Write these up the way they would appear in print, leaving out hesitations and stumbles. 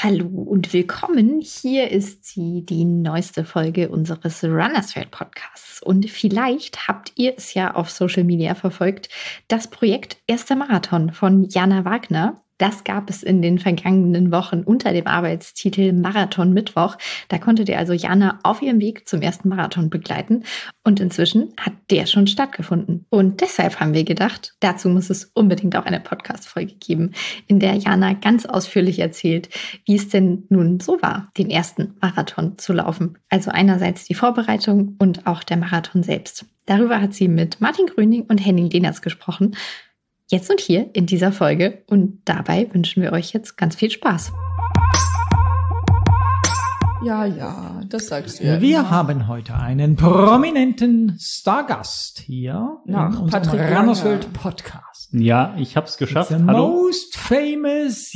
Hallo und willkommen. Hier ist sie, die neueste Folge unseres Runners World Podcasts. Und vielleicht habt ihr es ja auf Social Media verfolgt, das Projekt Erster Marathon von Jana Wagner. Das gab es in den vergangenen Wochen unter dem Arbeitstitel Marathon Mittwoch. Da konntet ihr also Jana auf ihrem Weg zum ersten Marathon begleiten. Und inzwischen hat der schon stattgefunden. Und deshalb haben wir gedacht, dazu muss es unbedingt auch eine Podcast-Folge geben, in der Jana ganz ausführlich erzählt, wie es denn nun so war, den ersten Marathon zu laufen. Also einerseits die Vorbereitung und auch der Marathon selbst. Darüber hat sie mit Martin Gröning und Henning Lehners gesprochen. Jetzt und hier in dieser Folge. Und dabei wünschen wir euch jetzt ganz viel Spaß. Ja, das sagst du ja. Wir haben heute einen prominenten Stargast hier nach in Patrick Runners World Podcast. Ja, ich hab's geschafft. The most famous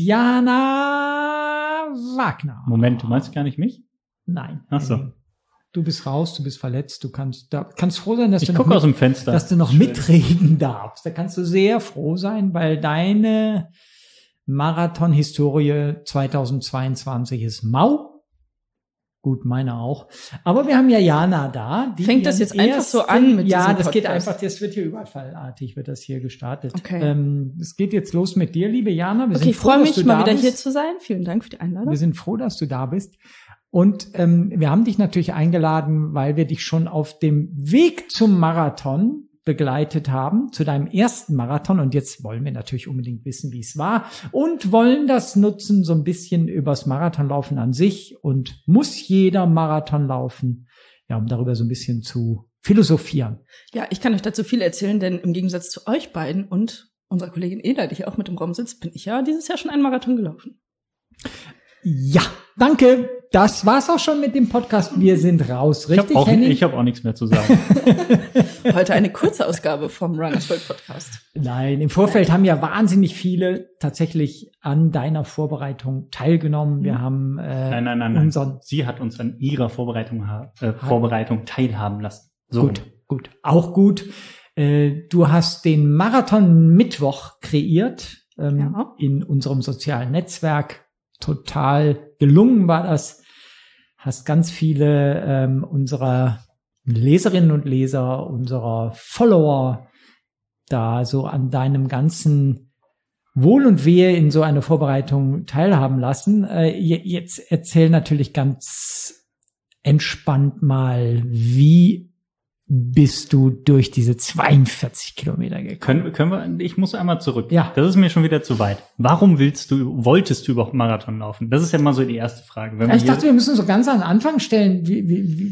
Jana Wagner. Moment, du meinst gar nicht mich? Nein. Ach so. Du bist raus, du bist verletzt, du kannst froh sein, dass ich gucke aus dem Fenster, dass du noch mitreden darfst. Da kannst du sehr froh sein, weil deine Marathon-Historie 2022 ist mau. Gut, meine auch. Aber wir haben ja Jana da. Fängt das jetzt einfach so an mit diesem Podcast? Das geht einfach, das wird hier überfallartig, wird das hier gestartet. Okay. Es geht jetzt los mit dir, liebe Jana. Ich freue mich, mal wieder hier zu sein. Vielen Dank für die Einladung. Wir sind froh, dass du da bist. Und wir haben dich natürlich eingeladen, weil wir dich schon auf dem Weg zum Marathon begleitet haben, zu deinem ersten Marathon. Und jetzt wollen wir natürlich unbedingt wissen, wie es war und wollen das nutzen, so ein bisschen übers Marathonlaufen an sich. Und muss jeder Marathon laufen, ja, um darüber so ein bisschen zu philosophieren. Ja, ich kann euch dazu viel erzählen, denn im Gegensatz zu euch beiden und unserer Kollegin Ela, die hier auch mit im Raum sitzt, bin ich ja dieses Jahr schon einen Marathon gelaufen. Ja, danke. Das war's auch schon mit dem Podcast. Wir sind raus. Richtig, Henning? Ich habe auch nichts mehr zu sagen. Heute eine kurze Ausgabe vom Runners World Podcast. Nein, im Vorfeld haben ja wahnsinnig viele tatsächlich an deiner Vorbereitung teilgenommen. Wir haben Nein. Sie hat uns an ihrer Vorbereitung teilhaben lassen. So. Gut. Auch gut. Du hast den Marathon Mittwoch kreiert in unserem sozialen Netzwerk. Total gelungen war das. Hast ganz viele unserer Leserinnen und Leser, unserer Follower da so an deinem ganzen Wohl und Wehe in so eine Vorbereitung teilhaben lassen. Jetzt erzähl natürlich ganz entspannt mal, wie bist du durch diese 42 Kilometer gekommen? Können wir, ich muss einmal zurück. Ja. Das ist mir schon wieder zu weit. Warum wolltest du überhaupt Marathon laufen? Das ist ja mal so die erste Frage. Ich dachte, wir müssen so ganz an den Anfang stellen, wie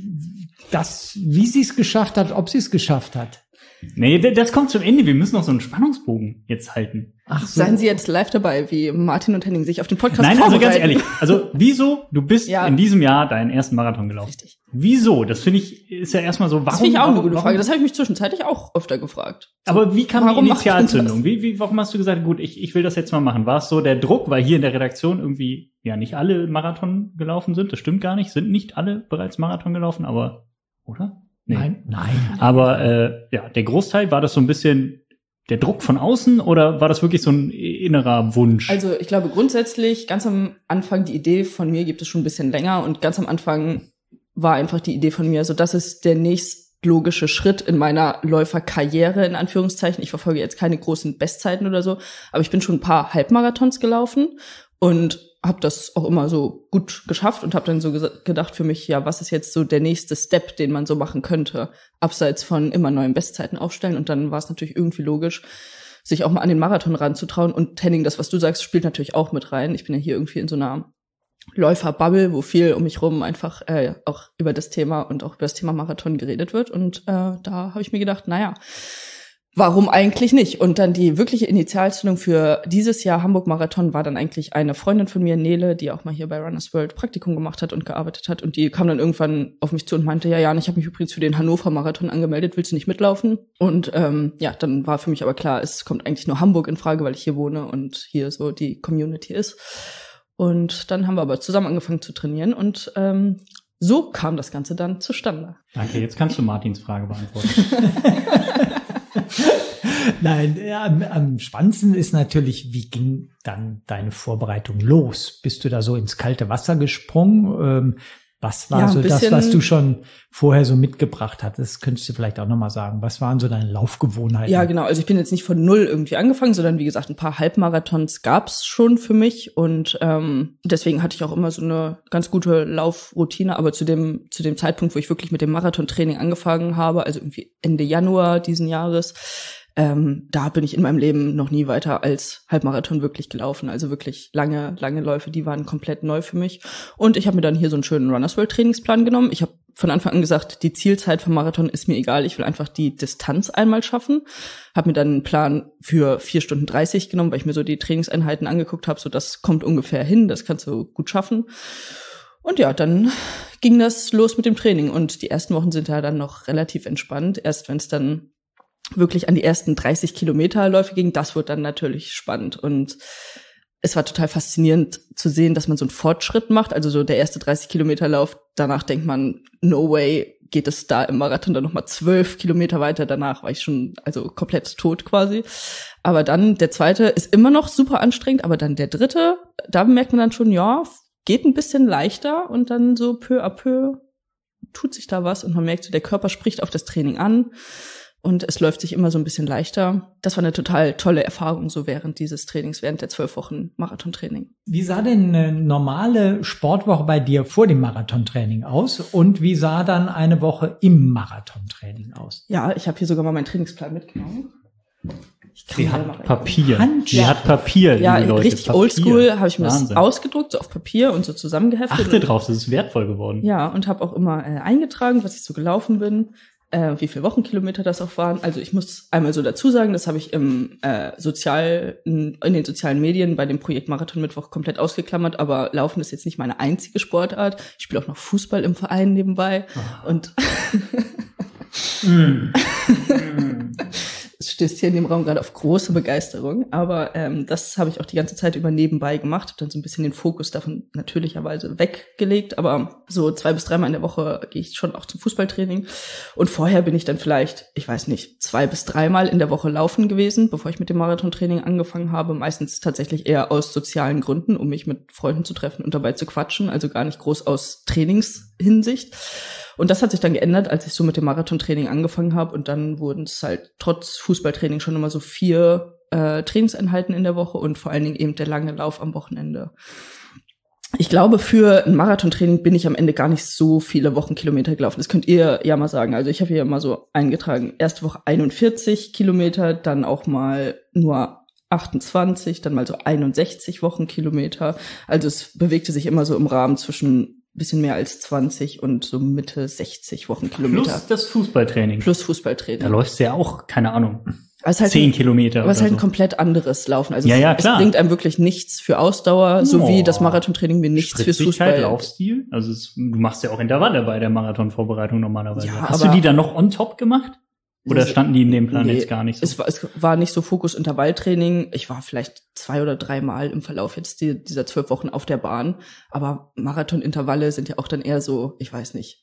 sie es geschafft hat, ob sie es geschafft hat. Nee, das kommt zum Ende. Wir müssen noch so einen Spannungsbogen jetzt halten. Ach so. Seien Sie jetzt live dabei, wie Martin und Henning sich auf den Podcast vorbereiten? Nein, also ganz ehrlich. Also, wieso? Du bist in diesem Jahr deinen ersten Marathon gelaufen. Richtig. Wieso? Das finde ich, ist ja erstmal so, warum? Das finde ich auch eine gute Frage. Das habe ich mich zwischenzeitlich auch öfter gefragt. Aber wie kam die Initialzündung? Warum hast du gesagt, gut, ich will das jetzt mal machen? War es so der Druck, weil hier in der Redaktion irgendwie, ja, nicht alle Marathon gelaufen sind? Das stimmt gar nicht. Sind nicht alle bereits Marathon gelaufen, aber, oder? Nee. Nein. Aber der Großteil, war das so ein bisschen der Druck von außen oder war das wirklich so ein innerer Wunsch? Also ich glaube grundsätzlich, ganz am Anfang, die Idee von mir gibt es schon ein bisschen länger und ganz am Anfang war einfach die Idee von mir, so das ist der nächstlogische Schritt in meiner Läuferkarriere, in Anführungszeichen. Ich verfolge jetzt keine großen Bestzeiten oder so, aber ich bin schon ein paar Halbmarathons gelaufen und habe das auch immer so gut geschafft und habe dann so gedacht für mich, ja, was ist jetzt so der nächste Step, den man so machen könnte, abseits von immer neuen Bestzeiten aufstellen. Und dann war es natürlich irgendwie logisch, sich auch mal an den Marathon ranzutrauen. Und Henning, das, was du sagst, spielt natürlich auch mit rein. Ich bin ja hier irgendwie in so einer Läuferbubble, wo viel um mich rum einfach auch über das Thema und auch über das Thema Marathon geredet wird. Und da habe ich mir gedacht, naja, warum eigentlich nicht? Und dann die wirkliche Initialzündung für dieses Jahr Hamburg-Marathon war dann eigentlich eine Freundin von mir, Nele, die auch mal hier bei Runners World Praktikum gemacht hat und gearbeitet hat. Und die kam dann irgendwann auf mich zu und meinte, ja, Jan, ich habe mich übrigens für den Hannover-Marathon angemeldet, willst du nicht mitlaufen? Und dann war für mich aber klar, es kommt eigentlich nur Hamburg in Frage, weil ich hier wohne und hier so die Community ist. Und dann haben wir aber zusammen angefangen zu trainieren und so kam das Ganze dann zustande. Danke, jetzt kannst du Martins Frage beantworten. Nein, am spannendsten ist natürlich, wie ging dann deine Vorbereitung los? Bist du da so ins kalte Wasser gesprungen? Was war so das, was du schon vorher so mitgebracht hattest? Könntest du vielleicht auch nochmal sagen, was waren so deine Laufgewohnheiten? Ja, genau. Also ich bin jetzt nicht von null irgendwie angefangen, sondern wie gesagt, ein paar Halbmarathons gab's schon für mich und deswegen hatte ich auch immer so eine ganz gute Laufroutine. Aber zu dem Zeitpunkt, wo ich wirklich mit dem Marathontraining angefangen habe, also irgendwie Ende Januar diesen Jahres, da bin ich in meinem Leben noch nie weiter als Halbmarathon wirklich gelaufen. Also wirklich lange Läufe, die waren komplett neu für mich. Und ich habe mir dann hier so einen schönen Runners World Trainingsplan genommen. Ich habe von Anfang an gesagt, die Zielzeit vom Marathon ist mir egal. Ich will einfach die Distanz einmal schaffen. Habe mir dann einen Plan für 4 Stunden 30 genommen, weil ich mir so die Trainingseinheiten angeguckt habe. So, das kommt ungefähr hin, das kannst du gut schaffen. Und ja, dann ging das los mit dem Training. Und die ersten Wochen sind ja dann noch relativ entspannt. Erst wenn es dann wirklich an die ersten 30 Kilometerläufe ging, das wird dann natürlich spannend. Und es war total faszinierend zu sehen, dass man so einen Fortschritt macht. Also so der erste 30 Kilometerlauf, danach denkt man, no way, geht es da im Marathon dann nochmal 12 Kilometer weiter. Danach war ich schon also komplett tot quasi. Aber dann der zweite ist immer noch super anstrengend, aber dann der dritte, da merkt man dann schon, ja, geht ein bisschen leichter und dann so peu à peu tut sich da was und man merkt so, der Körper spricht auf das Training an. Und es läuft sich immer so ein bisschen leichter. Das war eine total tolle Erfahrung so während dieses Trainings, während der 12 Wochen Marathontraining. Wie sah denn eine normale Sportwoche bei dir vor dem Marathontraining aus? Und wie sah dann eine Woche im Marathontraining aus? Ja, ich habe hier sogar mal meinen Trainingsplan mitgenommen. Sie hat Papier. Sie hat Papier, ja, liebe Leute. Richtig oldschool habe ich mir das ausgedruckt, so auf Papier und so zusammengeheftet. Achte drauf, das ist wertvoll geworden. Ja, und habe auch immer eingetragen, was ich so gelaufen bin. Wie viele Wochenkilometer das auch waren. Also ich muss einmal so dazu sagen, das habe ich in den sozialen Medien bei dem Projekt Marathon Mittwoch komplett ausgeklammert, aber Laufen ist jetzt nicht meine einzige Sportart. Ich spiele auch noch Fußball im Verein nebenbei. Und es stößt hier in dem Raum gerade auf große Begeisterung, aber das habe ich auch die ganze Zeit über nebenbei gemacht, habe dann so ein bisschen den Fokus davon natürlicherweise weggelegt, aber so 2 bis 3 Mal in der Woche gehe ich schon auch zum Fußballtraining und vorher bin ich dann vielleicht, ich weiß nicht, 2 bis 3 Mal in der Woche laufen gewesen, bevor ich mit dem Marathontraining angefangen habe, meistens tatsächlich eher aus sozialen Gründen, um mich mit Freunden zu treffen und dabei zu quatschen, also gar nicht groß aus Trainingshinsicht. Und das hat sich dann geändert, als ich so mit dem Marathontraining angefangen habe. Und dann wurden es halt trotz Fußballtraining schon immer so 4 Trainingseinheiten in der Woche und vor allen Dingen eben der lange Lauf am Wochenende. Ich glaube, für ein Marathontraining bin ich am Ende gar nicht so viele Wochenkilometer gelaufen. Das könnt ihr ja mal sagen. Also ich habe hier mal so eingetragen, erste Woche 41 Kilometer, dann auch mal nur 28, dann mal so 61 Wochenkilometer. Also es bewegte sich immer so im Rahmen zwischen bisschen mehr als 20 und so Mitte 60 Wochenkilometer. Plus das Fußballtraining. Plus Fußballtraining. Da läufst du ja auch, keine Ahnung, also halt 10 Kilometer. Aber es ist halt ein komplett anderes Laufen. Also ja, es bringt einem wirklich nichts für Ausdauer, so wie das Marathontraining mir nichts fürs Fußball. Laufstil. Also du machst ja auch Intervalle bei der Marathonvorbereitung normalerweise. Ja, hast du die dann noch on top gemacht? Oder standen die in dem Plan jetzt gar nicht so? Es war nicht so Fokus Intervalltraining. Ich war vielleicht 2 oder 3 Mal im Verlauf jetzt dieser 12 Wochen auf der Bahn. Aber Marathonintervalle sind ja auch dann eher so, ich weiß nicht,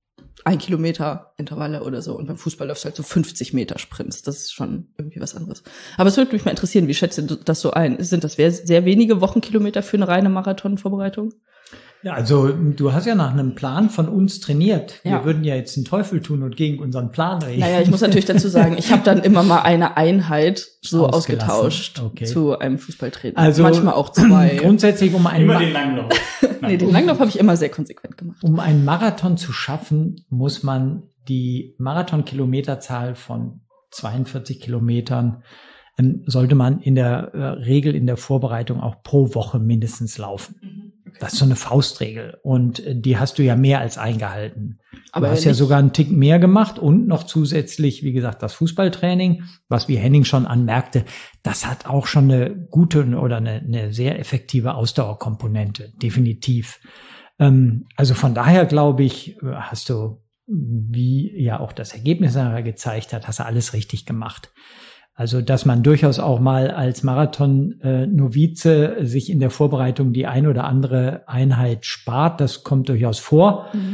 1 Kilometer Intervalle oder so. Und beim Fußball läufst du halt so 50 Meter Sprints. Das ist schon irgendwie was anderes. Aber es würde mich mal interessieren, wie schätzt du das so ein? Sind das sehr wenige Wochenkilometer für eine reine Marathonvorbereitung? Ja, also du hast ja nach einem Plan von uns trainiert. Wir würden ja jetzt den Teufel tun und gegen unseren Plan reden. Naja, ich muss natürlich dazu sagen, ich habe dann immer mal eine Einheit so ausgetauscht zu einem Fußballtraining. Also manchmal auch 2. Grundsätzlich immer den Langlauf. Nee, den Langlauf habe ich immer sehr konsequent gemacht. Um einen Marathon zu schaffen, muss man die Marathon-Kilometerzahl von 42 Kilometern sollte man in der Regel in der Vorbereitung auch pro Woche mindestens laufen. Das ist so eine Faustregel und die hast du ja mehr als eingehalten. Aber du hast ja sogar einen Tick mehr gemacht und noch zusätzlich, wie gesagt, das Fußballtraining, was wie Henning schon anmerkte, das hat auch schon eine gute oder eine sehr effektive Ausdauerkomponente, definitiv. Also von daher glaube ich, hast du, wie ja auch das Ergebnis nachher gezeigt hat, hast du alles richtig gemacht. Also, dass man durchaus auch mal als Marathon-Novize sich in der Vorbereitung die ein oder andere Einheit spart, das kommt durchaus vor.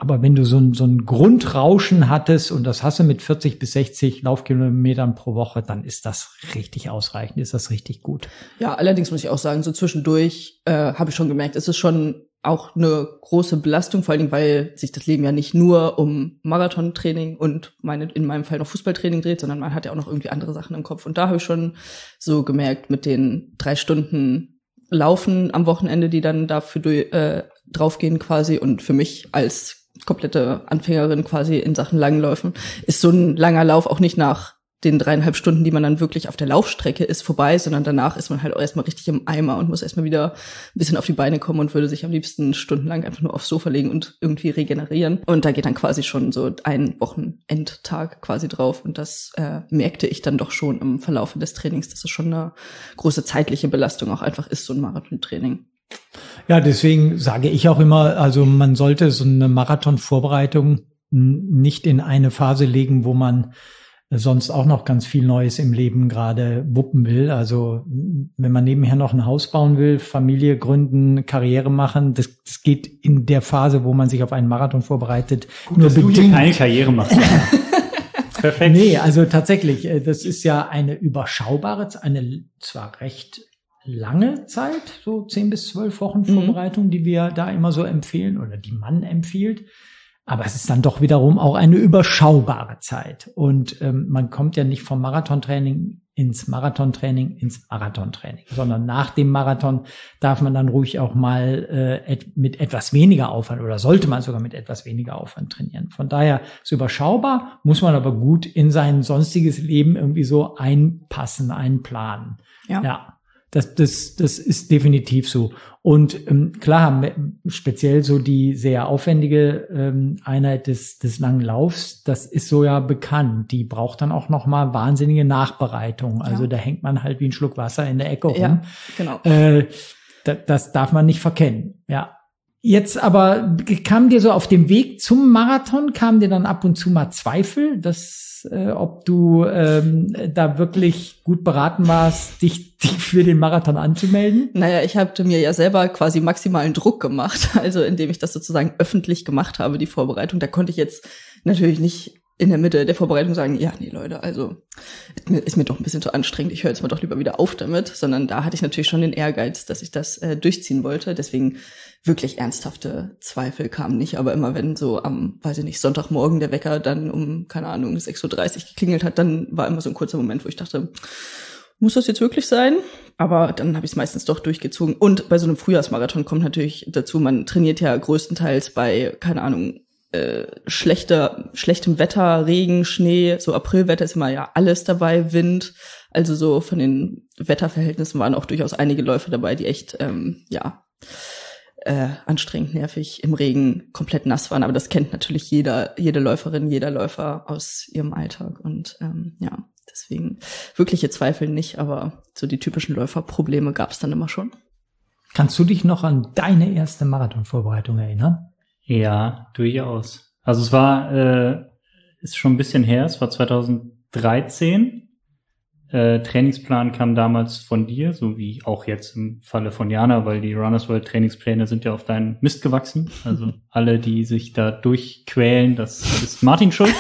Aber wenn du so ein Grundrauschen hattest, und das hast du mit 40 bis 60 Laufkilometern pro Woche, dann ist das richtig ausreichend, ist das richtig gut. Ja, allerdings muss ich auch sagen, so zwischendurch habe ich schon gemerkt, es ist schon auch eine große Belastung, vor allen Dingen, weil sich das Leben ja nicht nur um Marathontraining und in meinem Fall noch Fußballtraining dreht, sondern man hat ja auch noch irgendwie andere Sachen im Kopf. Und da habe ich schon so gemerkt, mit den 3 Stunden Laufen am Wochenende, die dann dafür draufgehen quasi, und für mich als komplette Anfängerin quasi in Sachen Langläufen, ist so ein langer Lauf auch nicht nach den 3,5 Stunden, die man dann wirklich auf der Laufstrecke ist, vorbei, sondern danach ist man halt auch erstmal richtig im Eimer und muss erstmal wieder ein bisschen auf die Beine kommen und würde sich am liebsten stundenlang einfach nur aufs Sofa legen und irgendwie regenerieren. Und da geht dann quasi schon so ein Wochenendtag quasi drauf, und das merkte ich dann doch schon im Verlauf des Trainings, dass es schon eine große zeitliche Belastung auch einfach ist, so ein Marathontraining. Ja, deswegen sage ich auch immer, also man sollte so eine Marathonvorbereitung nicht in eine Phase legen, wo man sonst auch noch ganz viel Neues im Leben gerade wuppen will. Also wenn man nebenher noch ein Haus bauen will, Familie gründen, Karriere machen, das geht in der Phase, wo man sich auf einen Marathon vorbereitet, gut, nur bedingt. Du hier keine Karriere machst. Perfekt. Nee, also tatsächlich, das ist ja eine überschaubare, eine zwar recht lange Zeit, so 10 bis 12 Wochen Vorbereitung, die wir da immer so empfehlen oder die man empfiehlt. Aber es ist dann doch wiederum auch eine überschaubare Zeit. Und man kommt ja nicht vom Marathontraining ins Marathontraining, sondern nach dem Marathon darf man dann ruhig auch mal mit etwas weniger Aufwand, oder sollte man sogar mit etwas weniger Aufwand trainieren. Von daher ist überschaubar, muss man aber gut in sein sonstiges Leben irgendwie so einpassen, einplanen. Ja. Das ist definitiv so. Und klar, speziell so die sehr aufwendige Einheit des langen Laufs, das ist so ja bekannt. Die braucht dann auch noch mal wahnsinnige Nachbereitung. Also da hängt man halt wie ein Schluck Wasser in der Ecke rum. Ja, genau. Das darf man nicht verkennen. Ja. Jetzt aber kam dir so auf dem Weg zum Marathon, kam dir dann ab und zu mal Zweifel, ob du da wirklich gut beraten warst, dich für den Marathon anzumelden? Naja, ich hatte mir ja selber quasi maximalen Druck gemacht, also indem ich das sozusagen öffentlich gemacht habe, die Vorbereitung. Da konnte ich jetzt natürlich nicht in der Mitte der Vorbereitung sagen, ja, nee, Leute, also ist mir doch ein bisschen zu anstrengend, ich höre jetzt mal doch lieber wieder auf damit, sondern da hatte ich natürlich schon den Ehrgeiz, dass ich das durchziehen wollte. Deswegen wirklich ernsthafte Zweifel kamen nicht, aber immer wenn so am, weiß ich nicht, Sonntagmorgen der Wecker dann um, keine Ahnung, 6:30 Uhr geklingelt hat, dann war immer so ein kurzer Moment, wo ich dachte, muss das jetzt wirklich sein? Aber dann habe ich es meistens doch durchgezogen. Und bei so einem Frühjahrsmarathon kommt natürlich dazu, man trainiert ja größtenteils bei, keine Ahnung, schlechtem Wetter, Regen, Schnee, so Aprilwetter ist immer ja alles dabei, Wind. Also so von den Wetterverhältnissen waren auch durchaus einige Läufe dabei, die echt, anstrengend, nervig, im Regen komplett nass waren. Aber das kennt natürlich jede Läuferin, jeder Läufer aus ihrem Alltag. Und deswegen wirkliche Zweifel nicht, aber so die typischen Läuferprobleme gab es dann immer schon. Kannst du dich noch an deine erste Marathonvorbereitung erinnern? Ja, durchaus. Also es war, ist schon ein bisschen her, es war 2013. Trainingsplan kam damals von dir, so wie auch jetzt im Falle von Jana, weil die Runners World Trainingspläne sind ja auf deinen Mist gewachsen. Also alle, die sich da durchquälen, das ist Martin schuld.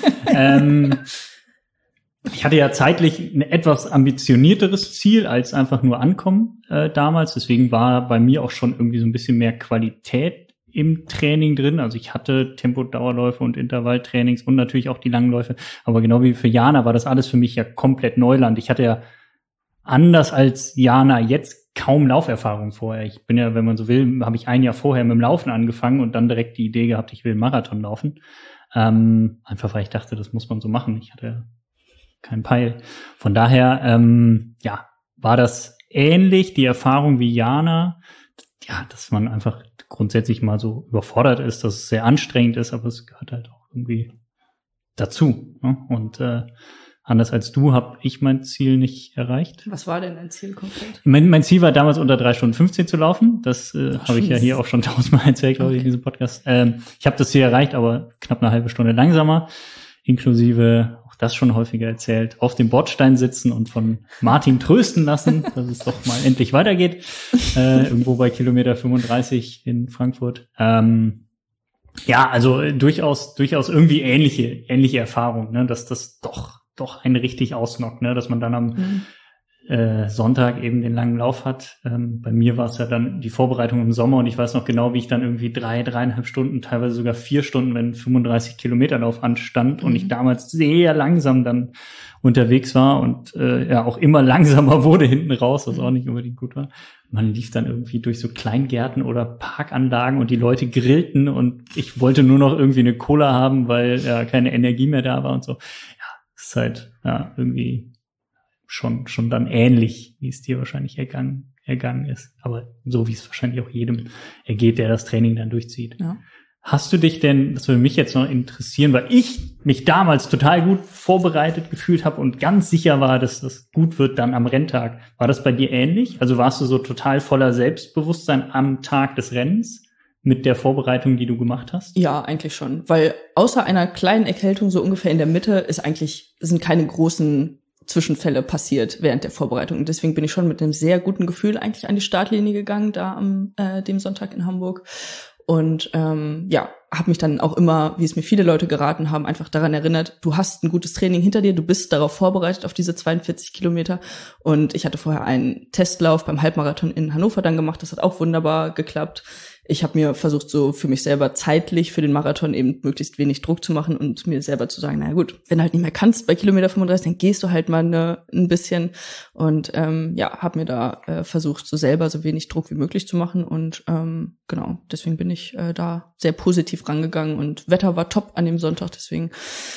Ich hatte ja zeitlich ein etwas ambitionierteres Ziel als einfach nur ankommen damals. Deswegen war bei mir auch schon irgendwie so ein bisschen mehr Qualität im Training drin. Also ich hatte Tempo-Dauerläufe und Intervalltrainings und natürlich auch die Langläufe. Aber genau wie für Jana war das alles für mich ja komplett Neuland. Ich hatte ja anders als Jana jetzt kaum Lauferfahrung vorher. Ich bin ja, wenn man so will, habe ich ein Jahr vorher mit dem Laufen angefangen und dann direkt die Idee gehabt, ich will einen Marathon laufen. Einfach weil ich dachte, das muss man so machen. Ich hatte keinen Peil. Von daher, war das ähnlich, die Erfahrung wie Jana. Ja, dass man einfach grundsätzlich mal so überfordert ist, dass es sehr anstrengend ist, aber es gehört halt auch irgendwie dazu. Ne? Und anders als du habe ich mein Ziel nicht erreicht. Was war denn dein Ziel konkret? Mein Ziel war damals unter 3:15 zu laufen. Das habe ich ja hier auch schon 1000-mal erzählt, glaube ich, in diesem Podcast. Ich habe das Ziel erreicht, aber knapp eine halbe Stunde langsamer, inklusive, auch das schon häufiger erzählt, auf dem Bordstein sitzen und von Martin trösten lassen, dass es doch mal endlich weitergeht. Irgendwo bei Kilometer 35 in Frankfurt. Ja, also durchaus irgendwie ähnliche Erfahrung, ne, dass das doch einen richtig ausnockt, ne, dass man dann am Sonntag eben den langen Lauf hat. Bei mir war es ja dann die Vorbereitung im Sommer und ich weiß noch genau, wie ich dann irgendwie 3,5 Stunden, teilweise sogar 4 Stunden, wenn 35 Kilometer Lauf anstand und ich damals sehr langsam dann unterwegs war und auch immer langsamer wurde hinten raus, was auch nicht unbedingt gut war. Man lief dann irgendwie durch so Kleingärten oder Parkanlagen und die Leute grillten und ich wollte nur noch irgendwie eine Cola haben, weil ja keine Energie mehr da war und so. Ja, ist halt irgendwie schon dann ähnlich, wie es dir wahrscheinlich ergangen ist. Aber so, wie es wahrscheinlich auch jedem ergeht, der das Training dann durchzieht. Ja. Hast du dich denn, das würde mich jetzt noch interessieren, weil ich mich damals total gut vorbereitet gefühlt habe und ganz sicher war, dass das gut wird dann am Renntag. War das bei dir ähnlich? Also warst du so total voller Selbstbewusstsein am Tag des Rennens mit der Vorbereitung, die du gemacht hast? Ja, eigentlich schon. Weil außer einer kleinen Erkältung so ungefähr in der Mitte sind keine großen Zwischenfälle passiert während der Vorbereitung. Und deswegen bin ich schon mit einem sehr guten Gefühl eigentlich an die Startlinie gegangen, da am dem Sonntag in Hamburg. Und habe mich dann auch immer, wie es mir viele Leute geraten haben, einfach daran erinnert, du hast ein gutes Training hinter dir, du bist darauf vorbereitet, auf diese 42 Kilometer. Und ich hatte vorher einen Testlauf beim Halbmarathon in Hannover dann gemacht, das hat auch wunderbar geklappt. Ich habe mir versucht, so für mich selber zeitlich für den Marathon eben möglichst wenig Druck zu machen und mir selber zu sagen, naja gut, wenn du halt nicht mehr kannst bei Kilometer 35, dann gehst du halt mal ein bisschen. Und habe mir da versucht, so selber so wenig Druck wie möglich zu machen. Und genau, deswegen bin ich da sehr positiv rangegangen. Und Wetter war top an dem Sonntag, deswegen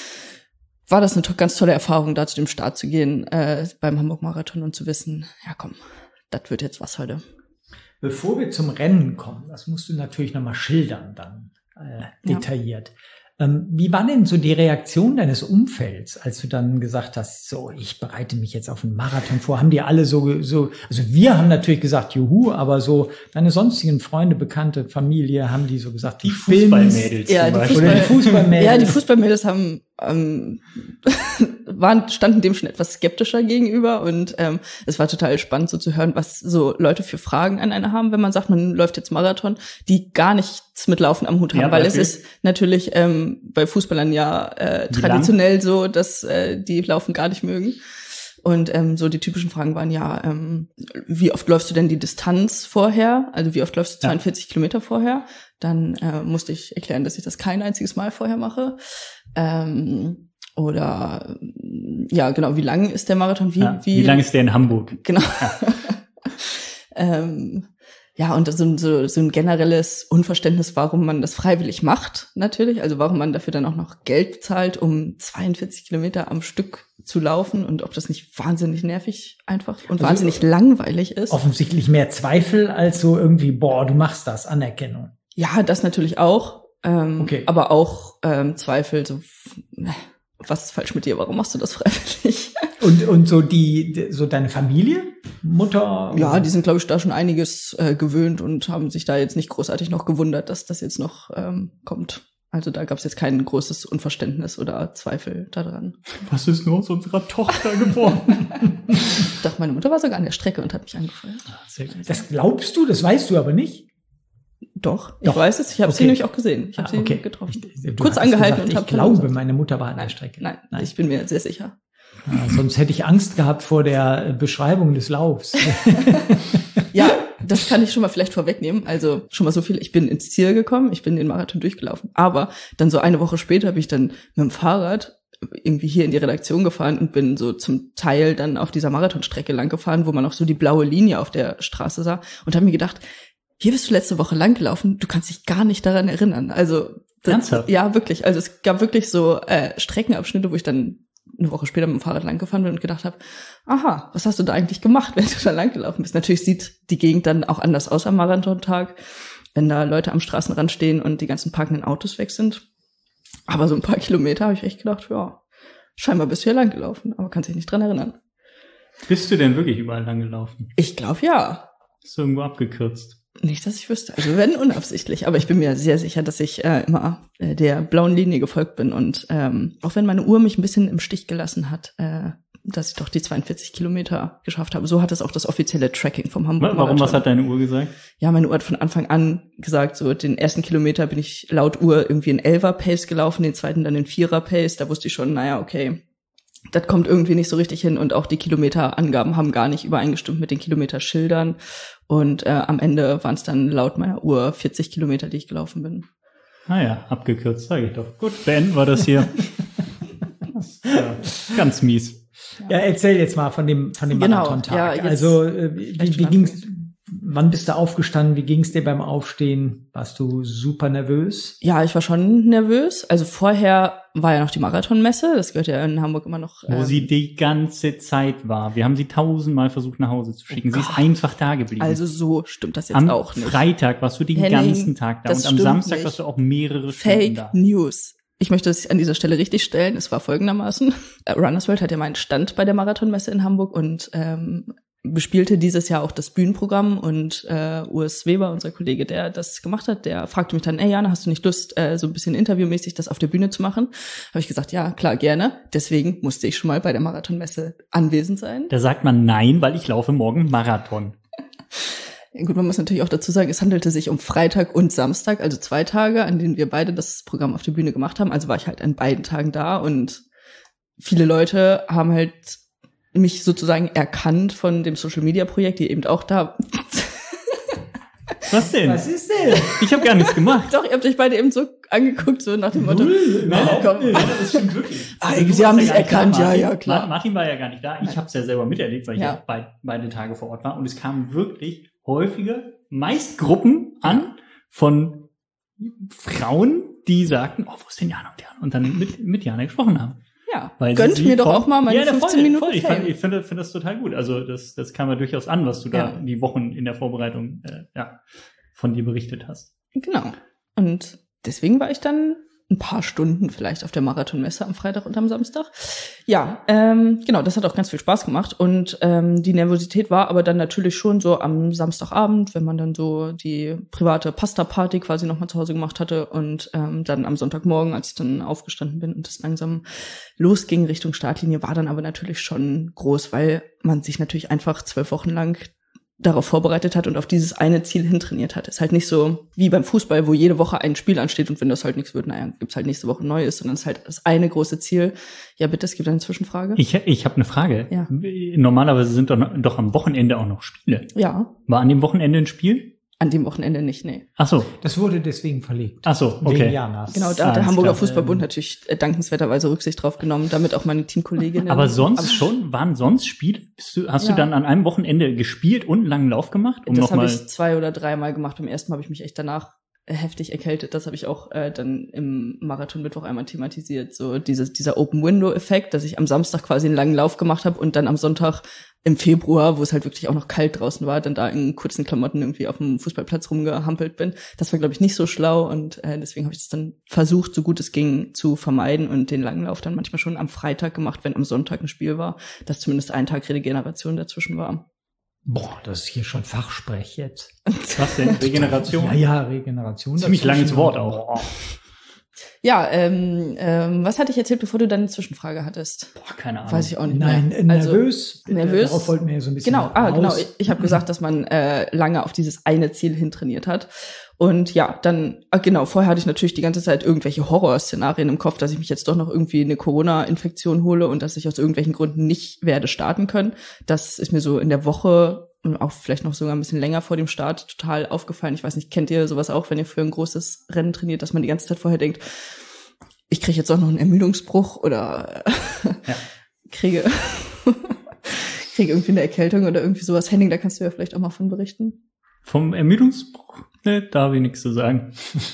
war das eine ganz tolle Erfahrung, da zu dem Start zu gehen beim Hamburg-Marathon und zu wissen, ja komm, das wird jetzt was heute. Bevor wir zum Rennen kommen, das musst du natürlich nochmal schildern dann detailliert. Wie war denn so die Reaktion deines Umfelds, als du dann gesagt hast, so, ich bereite mich jetzt auf einen Marathon vor? Haben die alle so, also wir haben natürlich gesagt, juhu, aber so deine sonstigen Freunde, Bekannte, Familie, haben die so gesagt, die Fußballmädels oder die Fußballmädels? Ja, die Fußballmädels haben standen dem schon etwas skeptischer gegenüber und es war total spannend so zu hören, was so Leute für Fragen an einen haben, wenn man sagt, man läuft jetzt Marathon, die gar nichts mit Laufen am Hut haben, weil es ist natürlich bei Fußballern traditionell so, dass die Laufen gar nicht mögen. Und so die typischen Fragen waren wie oft läufst du denn die Distanz vorher? Also wie oft läufst du 42 Kilometer vorher? Dann musste ich erklären, dass ich das kein einziges Mal vorher mache. Oder genau, wie lang ist der Marathon? Wie lang ist der in Hamburg? Genau. Und so ein generelles Unverständnis, warum man das freiwillig macht, natürlich. Also warum man dafür dann auch noch Geld zahlt, um 42 Kilometer am Stück zu laufen und ob das nicht wahnsinnig nervig einfach und wahnsinnig langweilig ist. Offensichtlich mehr Zweifel als so irgendwie, du machst das, Anerkennung. Ja, das natürlich auch. Okay. Aber auch Zweifel, so, was ist falsch mit dir? Warum machst du das freiwillig? Und so deine Familie? Mutter? Ja, die sind, glaube ich, da schon einiges gewöhnt und haben sich da jetzt nicht großartig noch gewundert, dass das jetzt noch kommt. Also da gab es jetzt kein großes Unverständnis oder Zweifel daran. Was ist nur aus unserer Tochter geworden? Doch, meine Mutter war sogar an der Strecke und hat mich angefeuert. Das glaubst du? Das weißt du aber nicht? Doch, ich weiß es. Ich habe sie nämlich auch gesehen. Ich habe sie getroffen. Kurz angehalten und habe. Ich glaube, meine Mutter war an der Strecke. Nein, ich bin mir sehr sicher. Ja, sonst hätte ich Angst gehabt vor der Beschreibung des Laufs. Ja, das kann ich schon mal vielleicht vorwegnehmen. Also schon mal so viel. Ich bin ins Ziel gekommen, ich bin den Marathon durchgelaufen. Aber dann so eine Woche später bin ich dann mit dem Fahrrad irgendwie hier in die Redaktion gefahren und bin so zum Teil dann auf dieser Marathonstrecke lang gefahren, wo man auch so die blaue Linie auf der Straße sah und habe mir gedacht, hier bist du letzte Woche lang gelaufen, du kannst dich gar nicht daran erinnern. Also ernsthaft? Ja, wirklich. Also es gab wirklich so Streckenabschnitte, wo ich dann eine Woche später mit dem Fahrrad lang gefahren bin und gedacht habe, aha, was hast du da eigentlich gemacht, wenn du da lang gelaufen bist? Natürlich sieht die Gegend dann auch anders aus am Marathontag, wenn da Leute am Straßenrand stehen und die ganzen parkenden Autos weg sind. Aber so ein paar Kilometer habe ich echt gedacht, ja, scheinbar bist du ja lang gelaufen, aber kannst dich nicht dran erinnern. Bist du denn wirklich überall lang gelaufen? Ich glaube, ja. Ist irgendwo abgekürzt? Nicht, dass ich wüsste. Also wenn unabsichtlich. Aber ich bin mir sehr sicher, dass ich immer der blauen Linie gefolgt bin. Und auch wenn meine Uhr mich ein bisschen im Stich gelassen hat, dass ich doch die 42 Kilometer geschafft habe. So hat es auch das offizielle Tracking vom Hamburg-Marathon. Warum, was hat deine Uhr gesagt? Ja, meine Uhr hat von Anfang an gesagt, so den ersten Kilometer bin ich laut Uhr irgendwie in 11er-Pace gelaufen, den zweiten dann in 4er-Pace. Da wusste ich schon, naja, okay, das kommt irgendwie nicht so richtig hin. Und auch die Kilometerangaben haben gar nicht übereingestimmt mit den Kilometerschildern. Und am Ende waren es dann laut meiner Uhr 40 Kilometer, die ich gelaufen bin. Ah ja, abgekürzt, sage ich doch. Gut, beenden wir das hier. Ganz mies. Ja, erzähl jetzt mal von dem Marathontag. Ja, also wie ging's? Wann bist du aufgestanden? Wie ging's dir beim Aufstehen? Warst du super nervös? Ja, ich war schon nervös. Also vorher war ja noch die Marathonmesse. Das gehört ja in Hamburg immer noch. Wo sie die ganze Zeit war. Wir haben sie 1000-mal versucht nach Hause zu schicken. Sie ist einfach da geblieben. Also so stimmt das jetzt auch nicht. Am Freitag warst du den ganzen Tag da. Und am Samstag warst du auch mehrere Stunden da. Fake News. Ich möchte es an dieser Stelle richtig stellen. Es war folgendermaßen. Runners World hat ja meinen Stand bei der Marathonmesse in Hamburg und bespielte dieses Jahr auch das Bühnenprogramm. Und Urs Weber, unser Kollege, der das gemacht hat, der fragte mich dann, Jana, hast du nicht Lust, so ein bisschen interviewmäßig das auf der Bühne zu machen? Habe ich gesagt, ja, klar, gerne. Deswegen musste ich schon mal bei der Marathonmesse anwesend sein. Da sagt man nein, weil ich laufe morgen Marathon. Gut, man muss natürlich auch dazu sagen, es handelte sich um Freitag und Samstag, also 2 Tage, an denen wir beide das Programm auf der Bühne gemacht haben. Also war ich halt an beiden Tagen da und viele Leute haben halt mich sozusagen erkannt von dem Social-Media-Projekt, die eben auch da... Was denn? Was ist denn? Ich habe gar nichts gemacht. Doch, ihr habt euch beide eben so angeguckt, so nach dem Motto... Nein, das stimmt wirklich. Sie haben mich erkannt, ja, klar. Martin war ja gar nicht da. Ich habe es ja selber miterlebt, weil ich ja beide Tage vor Ort war. Und es kamen wirklich häufiger, meist Gruppen an von Frauen, die sagten, oh, wo ist denn Jana und Jana? Und dann mit Jana gesprochen haben. Ja, weil gönnt mir doch auch mal meine 15 Minuten voll. Ich finde das total gut. Also das kam ja durchaus an, was du da die Wochen in der Vorbereitung von dir berichtet hast. Genau. Und deswegen war ich dann ein paar Stunden vielleicht auf der Marathonmesse am Freitag und am Samstag. Ja, genau, das hat auch ganz viel Spaß gemacht. Und die Nervosität war aber dann natürlich schon so am Samstagabend, wenn man dann so die private Pasta-Party quasi nochmal zu Hause gemacht hatte. Und dann am Sonntagmorgen, als ich dann aufgestanden bin und es langsam losging Richtung Startlinie, war dann aber natürlich schon groß, weil man sich natürlich einfach 12 Wochen lang darauf vorbereitet hat und auf dieses eine Ziel hintrainiert hat. Ist halt nicht so wie beim Fußball, wo jede Woche ein Spiel ansteht und wenn das halt nichts wird, naja, gibt's halt nächste Woche ein neues, sondern es ist halt das eine große Ziel. Ja, bitte, es gibt eine Zwischenfrage. Ich habe eine Frage. Ja. Normalerweise sind doch am Wochenende auch noch Spiele. Ja. War an dem Wochenende ein Spiel? An dem Wochenende nicht, nee. Ach so. Das wurde deswegen verlegt. Ach so, okay. Wegen Janas. Genau, da hat der Hamburger Fußballbund natürlich dankenswerterweise Rücksicht drauf genommen, damit auch meine Teamkolleginnen. Aber waren sonst Spiele? Hast du dann an einem Wochenende gespielt und einen langen Lauf gemacht? Das habe ich 2 oder 3 Mal gemacht. Beim ersten Mal habe ich mich echt danach heftig erkältet. Das habe ich auch dann im Marathon-Mittwoch einmal thematisiert. So dieser Open-Window-Effekt, dass ich am Samstag quasi einen langen Lauf gemacht habe und dann am Sonntag im Februar, wo es halt wirklich auch noch kalt draußen war, dann da in kurzen Klamotten irgendwie auf dem Fußballplatz rumgehampelt bin. Das war, glaube ich, nicht so schlau und deswegen habe ich das dann versucht, so gut es ging, zu vermeiden und den langen Lauf dann manchmal schon am Freitag gemacht, wenn am Sonntag ein Spiel war, dass zumindest ein Tag Regeneration dazwischen war. Boah, das ist hier schon Fachsprech jetzt. Was denn? Regeneration? Ja, Regeneration. Ziemlich langes Wort auch. Ja, was hatte ich erzählt, bevor du dann eine Zwischenfrage hattest? Boah, keine Ahnung. Weiß ich auch nicht Nein, mehr. nervös. Nervös. Darauf wollten wir ja so ein bisschen Genau. Ich habe gesagt, dass man lange auf dieses eine Ziel hintrainiert hat. Und ja, dann, genau, vorher hatte ich natürlich die ganze Zeit irgendwelche Horrorszenarien im Kopf, dass ich mich jetzt doch noch irgendwie eine Corona-Infektion hole und dass ich aus irgendwelchen Gründen nicht werde starten können. Das ist mir so in der Woche und auch vielleicht noch sogar ein bisschen länger vor dem Start total aufgefallen. Ich weiß nicht, kennt ihr sowas auch, wenn ihr für ein großes Rennen trainiert, dass man die ganze Zeit vorher denkt, ich kriege jetzt auch noch einen Ermüdungsbruch oder kriege irgendwie eine Erkältung oder irgendwie sowas. Henning, da kannst du ja vielleicht auch mal von berichten. Vom Ermüdungsbruch? Ne, da habe ich nichts zu sagen.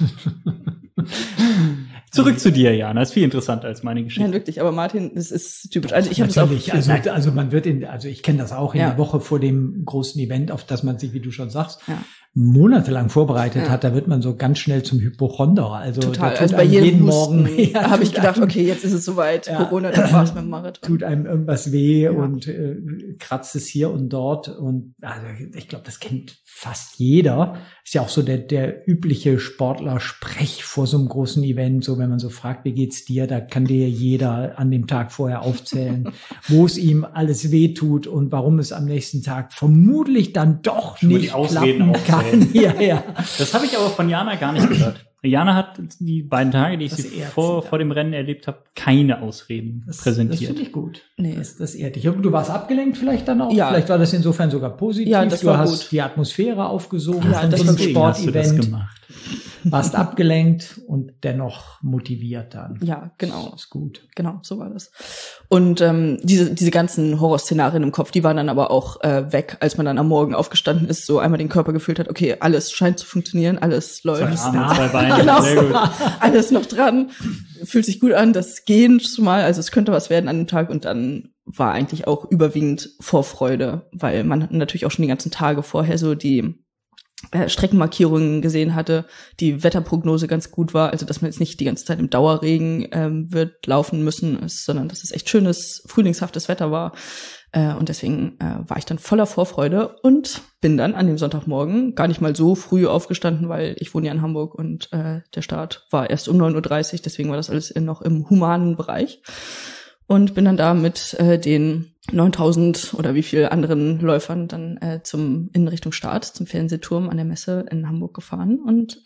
Zurück zu dir, Jana. Das ist viel interessanter als meine Geschichte. Nein, wirklich. Aber Martin, das ist typisch. Also ich habe es auch. Also man wird also ich kenne das auch in der Woche vor dem großen Event, auf das man sich, wie du schon sagst, monatelang vorbereitet hat, da wird man so ganz schnell zum Hypochonder. Also total. Also bei jeden Morgen habe ich gedacht, okay, jetzt ist es soweit. Corona, dann war es mit dem Marathon. Tut einem irgendwas weh und kratzt es hier und dort. Und also ich glaube, das kennt fast jeder. Ist ja auch so der übliche Sportler-Sprech vor so einem großen Event. So, wenn man so fragt, wie geht's dir, da kann dir jeder an dem Tag vorher aufzählen, wo es ihm alles weh tut und warum es am nächsten Tag vermutlich dann doch nicht klappen kann. Ja. Das habe ich aber von Jana gar nicht gehört. Jana hat die beiden Tage, die ich sie vor dem Rennen erlebt habe, keine Ausreden präsentiert. Das finde ich gut. Nee. Das ehrt dich. Du warst abgelenkt vielleicht dann auch? Ja. Vielleicht war das insofern sogar positiv. Ja, das war gut. Die Atmosphäre aufgesogen. Ja, das war Sportevent. Hast du das gemacht. Warst abgelenkt und dennoch motiviert dann. Ja, genau. Das ist gut. Genau, so war das. Und diese ganzen Horrorszenarien im Kopf, die waren dann aber auch weg, als man dann am Morgen aufgestanden ist, so einmal den Körper gefühlt hat, okay, alles scheint zu funktionieren, alles läuft. Zwei Beine, genau. Sehr gut. Alles noch dran, fühlt sich gut an, das gehen zumal, also es könnte was werden an dem Tag und dann war eigentlich auch überwiegend Vorfreude, weil man natürlich auch schon die ganzen Tage vorher so die Streckenmarkierungen gesehen hatte, die Wetterprognose ganz gut war, also dass man jetzt nicht die ganze Zeit im Dauerregen wird laufen müssen, sondern dass es echt schönes, frühlingshaftes Wetter war. Und deswegen war ich dann voller Vorfreude und bin dann an dem Sonntagmorgen gar nicht mal so früh aufgestanden, weil ich wohne ja in Hamburg und der Start war erst um 9:30 Uhr, deswegen war das alles noch im humanen Bereich. Und bin dann da mit den 9000 oder wie viel anderen Läufern dann in Richtung Start, zum Fernsehturm an der Messe in Hamburg gefahren. Und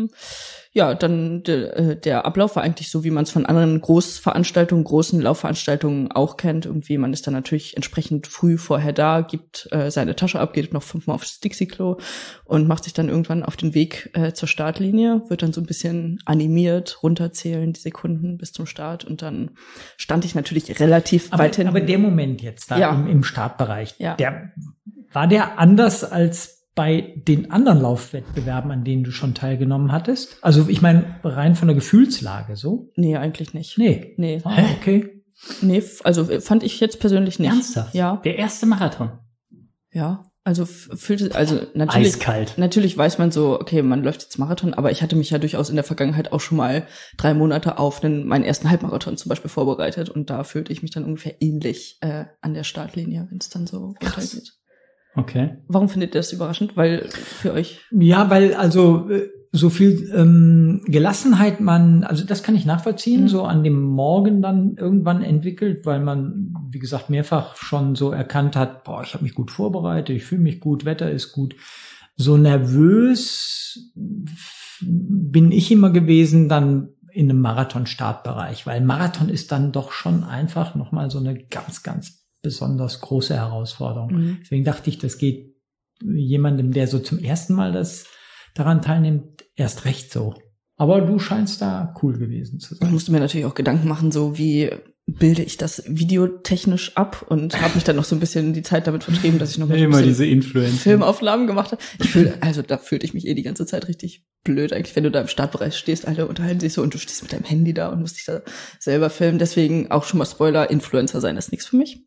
dann der Ablauf war eigentlich so, wie man es von anderen großen Laufveranstaltungen auch kennt. Irgendwie, man ist dann natürlich entsprechend früh vorher da, gibt seine Tasche ab, geht noch 5-mal aufs Dixie-Klo und macht sich dann irgendwann auf den Weg zur Startlinie, wird dann so ein bisschen animiert, runterzählen die Sekunden bis zum Start. Und dann stand ich natürlich relativ weit hinten. Aber der Moment jetzt da im Startbereich, ja. War der anders als bei den anderen Laufwettbewerben, an denen du schon teilgenommen hattest? Also ich meine, rein von der Gefühlslage so? Nee, eigentlich nicht. Nee. Ah, okay. Nee, also fand ich jetzt persönlich nicht. Ernsthaft? Ja. Der erste Marathon? Ja. Also natürlich, eiskalt. Natürlich weiß man so, okay, man läuft jetzt Marathon, aber ich hatte mich ja durchaus in der Vergangenheit auch schon mal 3 Monate auf meinen ersten Halbmarathon zum Beispiel vorbereitet und da fühlte ich mich dann ungefähr ähnlich an der Startlinie, wenn es dann so runtergeht. Okay. Warum findet ihr das überraschend? Weil für euch? Ja, weil also so viel Gelassenheit also das kann ich nachvollziehen, so an dem Morgen dann irgendwann entwickelt, weil man, wie gesagt, mehrfach schon so erkannt hat, ich habe mich gut vorbereitet, ich fühle mich gut, Wetter ist gut. So nervös bin ich immer gewesen dann in einem Marathon-Startbereich, weil Marathon ist dann doch schon einfach nochmal so eine ganz, ganz besonders große Herausforderung. Deswegen dachte ich, das geht jemandem, der so zum ersten Mal daran teilnimmt, erst recht so. Aber du scheinst da cool gewesen zu sein. Ich musste mir natürlich auch Gedanken machen, so wie bilde ich das videotechnisch ab und habe mich dann noch so ein bisschen die Zeit damit vertrieben, dass ich noch mal so ein bisschen diese Influencer Filmaufnahmen gemacht habe. Da fühlte ich mich die ganze Zeit richtig blöd eigentlich, wenn du da im Startbereich stehst, alle unterhalten sich so und du stehst mit deinem Handy da und musst dich da selber filmen. Deswegen auch schon mal Spoiler, Influencer sein ist nichts für mich.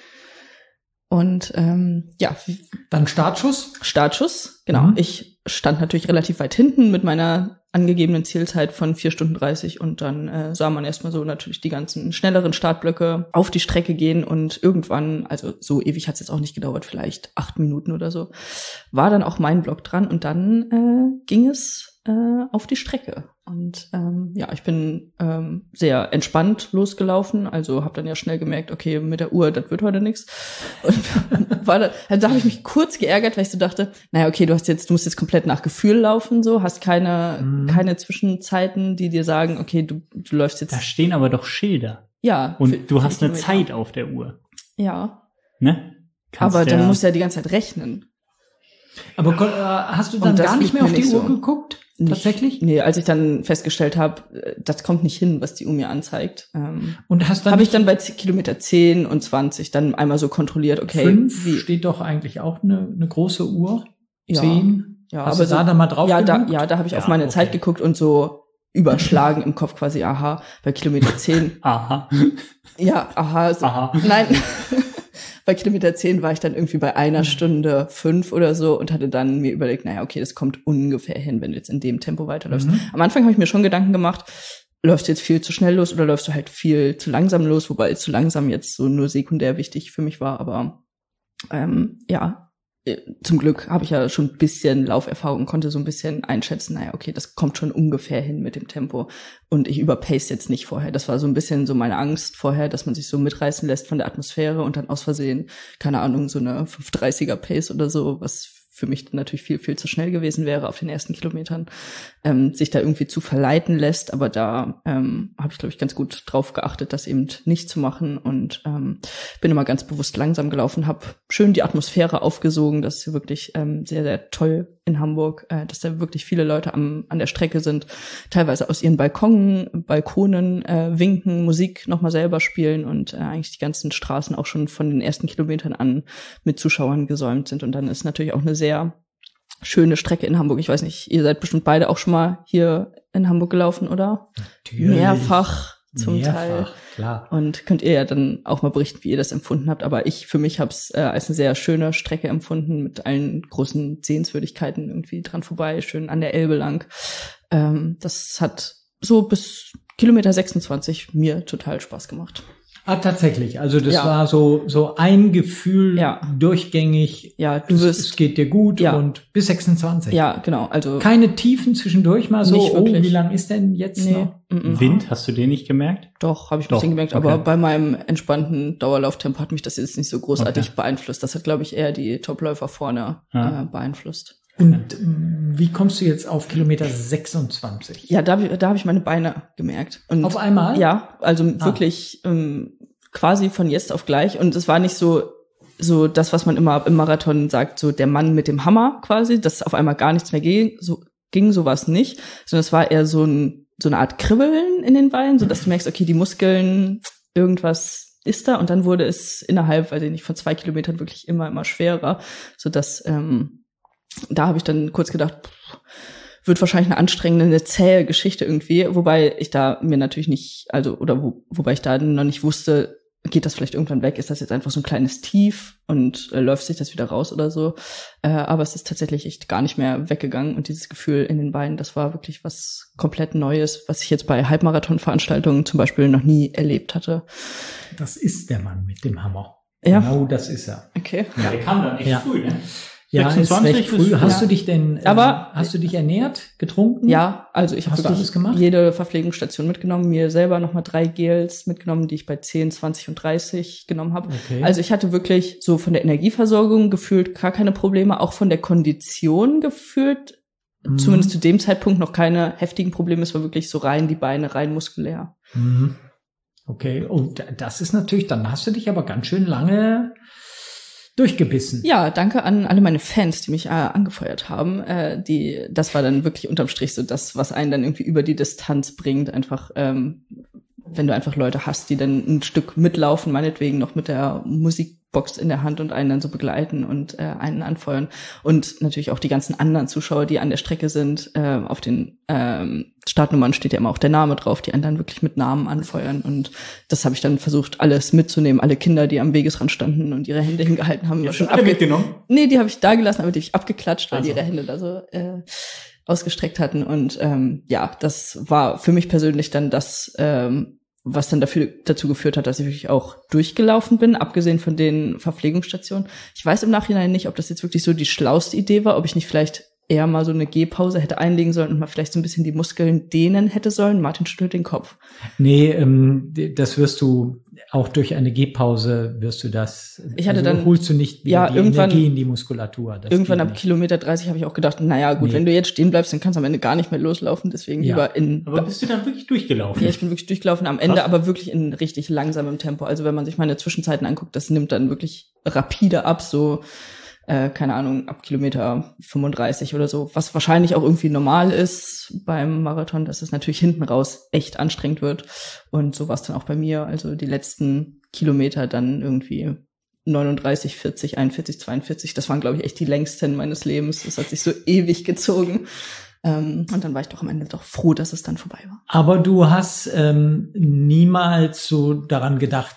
Und dann Startschuss, genau. Ich stand natürlich relativ weit hinten mit meiner angegebenen Zielzeit von 4:30 und dann sah man erstmal so natürlich die ganzen schnelleren Startblöcke auf die Strecke gehen und irgendwann, also so ewig hat es jetzt auch nicht gedauert, vielleicht 8 Minuten oder so, war dann auch mein Block dran und dann ging es auf die Strecke. Und ich bin sehr entspannt losgelaufen, also habe dann ja schnell gemerkt, okay, mit der Uhr, das wird heute nichts. Und da habe ich mich kurz geärgert, weil ich so dachte, naja, okay, du musst jetzt komplett nach Gefühl laufen, so, hast keine Zwischenzeiten, die dir sagen, okay, du läufst jetzt. Da stehen aber doch Schilder. Ja. Und du hast eine Zeit auf der Uhr. Ja. Ne? Aber dann musst du ja die ganze Zeit rechnen. Aber hast du dann gar nicht mehr auf die Uhr geguckt? Tatsächlich? Nee, als ich dann festgestellt habe, das kommt nicht hin, was die Uhr mir anzeigt. Und habe ich dann bei Kilometer 10 und 20 dann einmal so kontrolliert, okay. 5 steht doch eigentlich auch eine große Uhr. 10. Ja, hast du da mal drauf geguckt? Da habe ich auf meine Zeit geguckt und so überschlagen im Kopf quasi, aha, bei Kilometer 10. Aha. Ja, aha. Aha. Nein. bei Kilometer 10 war ich dann irgendwie bei 1 Stunde 5 oder so und hatte dann mir überlegt, naja, okay, das kommt ungefähr hin, wenn du jetzt in dem Tempo weiterläufst. Am Anfang habe ich mir schon Gedanken gemacht, läufst du jetzt viel zu schnell los oder läufst du halt viel zu langsam los, wobei zu langsam jetzt so nur sekundär wichtig für mich war, aber zum Glück habe ich ja schon ein bisschen Lauferfahrung und konnte so ein bisschen einschätzen, naja, okay, das kommt schon ungefähr hin mit dem Tempo und ich überpace jetzt nicht vorher. Das war so ein bisschen so meine Angst vorher, dass man sich so mitreißen lässt von der Atmosphäre und dann aus Versehen, keine Ahnung, so eine 5:30er Pace oder so, was für mich dann natürlich viel, viel zu schnell gewesen wäre auf den ersten Kilometern, sich da irgendwie zu verleiten lässt. Aber da habe ich, glaube ich, ganz gut drauf geachtet, das eben nicht zu machen und bin immer ganz bewusst langsam gelaufen, habe schön die Atmosphäre aufgesogen. Das ist wirklich sehr, sehr toll in Hamburg, dass da wirklich viele Leute an der Strecke sind, teilweise aus ihren Balkonen winken, Musik nochmal selber spielen und eigentlich die ganzen Straßen auch schon von den ersten Kilometern an mit Zuschauern gesäumt sind. Und dann ist natürlich auch eine sehr schöne Strecke in Hamburg. Ich weiß nicht, ihr seid bestimmt beide auch schon mal hier in Hamburg gelaufen, oder? Natürlich. Mehrfach zum Teil. Klar. Und könnt ihr ja dann auch mal berichten, wie ihr das empfunden habt. Aber für mich habe es als eine sehr schöne Strecke empfunden, mit allen großen Sehenswürdigkeiten irgendwie dran vorbei, schön an der Elbe lang. Das hat so bis Kilometer 26 mir total Spaß gemacht. Ah, tatsächlich. Also das war so ein Gefühl durchgängig. Ja, es geht dir gut und bis 26. Ja, genau. Also keine Tiefen zwischendurch mal so. Wie lang ist denn jetzt noch? Wind, hast du den nicht gemerkt? Doch, habe ich ein bisschen gemerkt. Okay. Aber bei meinem entspannten Dauerlauftempo hat mich das jetzt nicht so großartig beeinflusst. Das hat, glaube ich, eher die Topläufer vorne beeinflusst. Und wie kommst du jetzt auf Kilometer 26? Ja, da hab ich meine Beine gemerkt. Und auf einmal? Ja, also wirklich quasi von jetzt auf gleich. Und es war nicht so das, was man immer im Marathon sagt, so der Mann mit dem Hammer quasi, dass auf einmal gar nichts mehr ging. So war es nicht, sondern es war eher so eine Art Kribbeln in den Beinen, so dass du merkst, okay, die Muskeln, irgendwas ist da. Und dann wurde es innerhalb, weiß ich nicht, von 2 Kilometern wirklich immer schwerer, so dass da habe ich dann kurz gedacht, wird wahrscheinlich eine anstrengende, eine zähe Geschichte irgendwie, wobei ich da mir natürlich nicht, wobei ich da noch nicht wusste, geht das vielleicht irgendwann weg, ist das jetzt einfach so ein kleines Tief und läuft sich das wieder raus oder so, aber es ist tatsächlich echt gar nicht mehr weggegangen und dieses Gefühl in den Beinen, das war wirklich was komplett Neues, was ich jetzt bei Halbmarathon-Veranstaltungen zum Beispiel noch nie erlebt hatte. Das ist der Mann mit dem Hammer. Ja. Genau, das ist er. Okay. Ja, der kam dann echt früh, ne? Ja, 26 ist recht früh. Hast du dich denn, hast du dich ernährt, getrunken? Ja, also ich habe wirklich jede Verpflegungsstation mitgenommen, mir selber nochmal 3 Gels mitgenommen, die ich bei 10, 20 und 30 genommen habe. Okay. Also ich hatte wirklich so von der Energieversorgung gefühlt gar keine Probleme, auch von der Kondition gefühlt, zumindest zu dem Zeitpunkt noch keine heftigen Probleme. Es war wirklich so rein die Beine, rein muskulär. Okay, und das ist natürlich, dann hast du dich aber ganz schön lange durchgebissen. Ja, danke an alle meine Fans, die mich angefeuert haben. Das war dann wirklich unterm Strich so das, was einen dann irgendwie über die Distanz bringt. Einfach, wenn du einfach Leute hast, die dann ein Stück mitlaufen, meinetwegen noch mit der Musikbox in der Hand und einen dann so begleiten und einen anfeuern. Und natürlich auch die ganzen anderen Zuschauer, die an der Strecke sind. Auf den Startnummern steht ja immer auch der Name drauf, die einen dann wirklich mit Namen anfeuern. Und das habe ich dann versucht, alles mitzunehmen. Alle Kinder, die am Wegesrand standen und ihre Hände hingehalten haben. Hast du alle mitgenommen? Nee, die habe ich da gelassen, aber die habe ich abgeklatscht, weil die ihre Hände da so ausgestreckt hatten. Und das war für mich persönlich dann das, was dann dazu geführt hat, dass ich wirklich auch durchgelaufen bin, abgesehen von den Verpflegungsstationen. Ich weiß im Nachhinein nicht, ob das jetzt wirklich so die schlauste Idee war, ob ich nicht vielleicht eher mal so eine Gehpause hätte einlegen sollen und mal vielleicht so ein bisschen die Muskeln dehnen hätte sollen. Martin schüttelt den Kopf. Nee, das wirst du auch durch eine Gehpause holst du nicht wieder die Energie in die Muskulatur. Irgendwann ab Kilometer 30 habe ich auch gedacht, naja gut, wenn du jetzt stehen bleibst, dann kannst du am Ende gar nicht mehr loslaufen, deswegen lieber Aber bist du dann wirklich durchgelaufen? Ja, ich bin wirklich durchgelaufen, am Ende aber wirklich in richtig langsamem Tempo. Also wenn man sich meine Zwischenzeiten anguckt, das nimmt dann wirklich rapide ab, so keine Ahnung, ab Kilometer 35 oder so, was wahrscheinlich auch irgendwie normal ist beim Marathon, dass es natürlich hinten raus echt anstrengend wird. Und so war es dann auch bei mir. Also die letzten Kilometer dann irgendwie 39, 40, 41, 42. Das waren, glaube ich, echt die längsten meines Lebens. Das hat sich so ewig gezogen. Und dann war ich doch am Ende doch froh, dass es dann vorbei war. Aber du hast niemals so daran gedacht,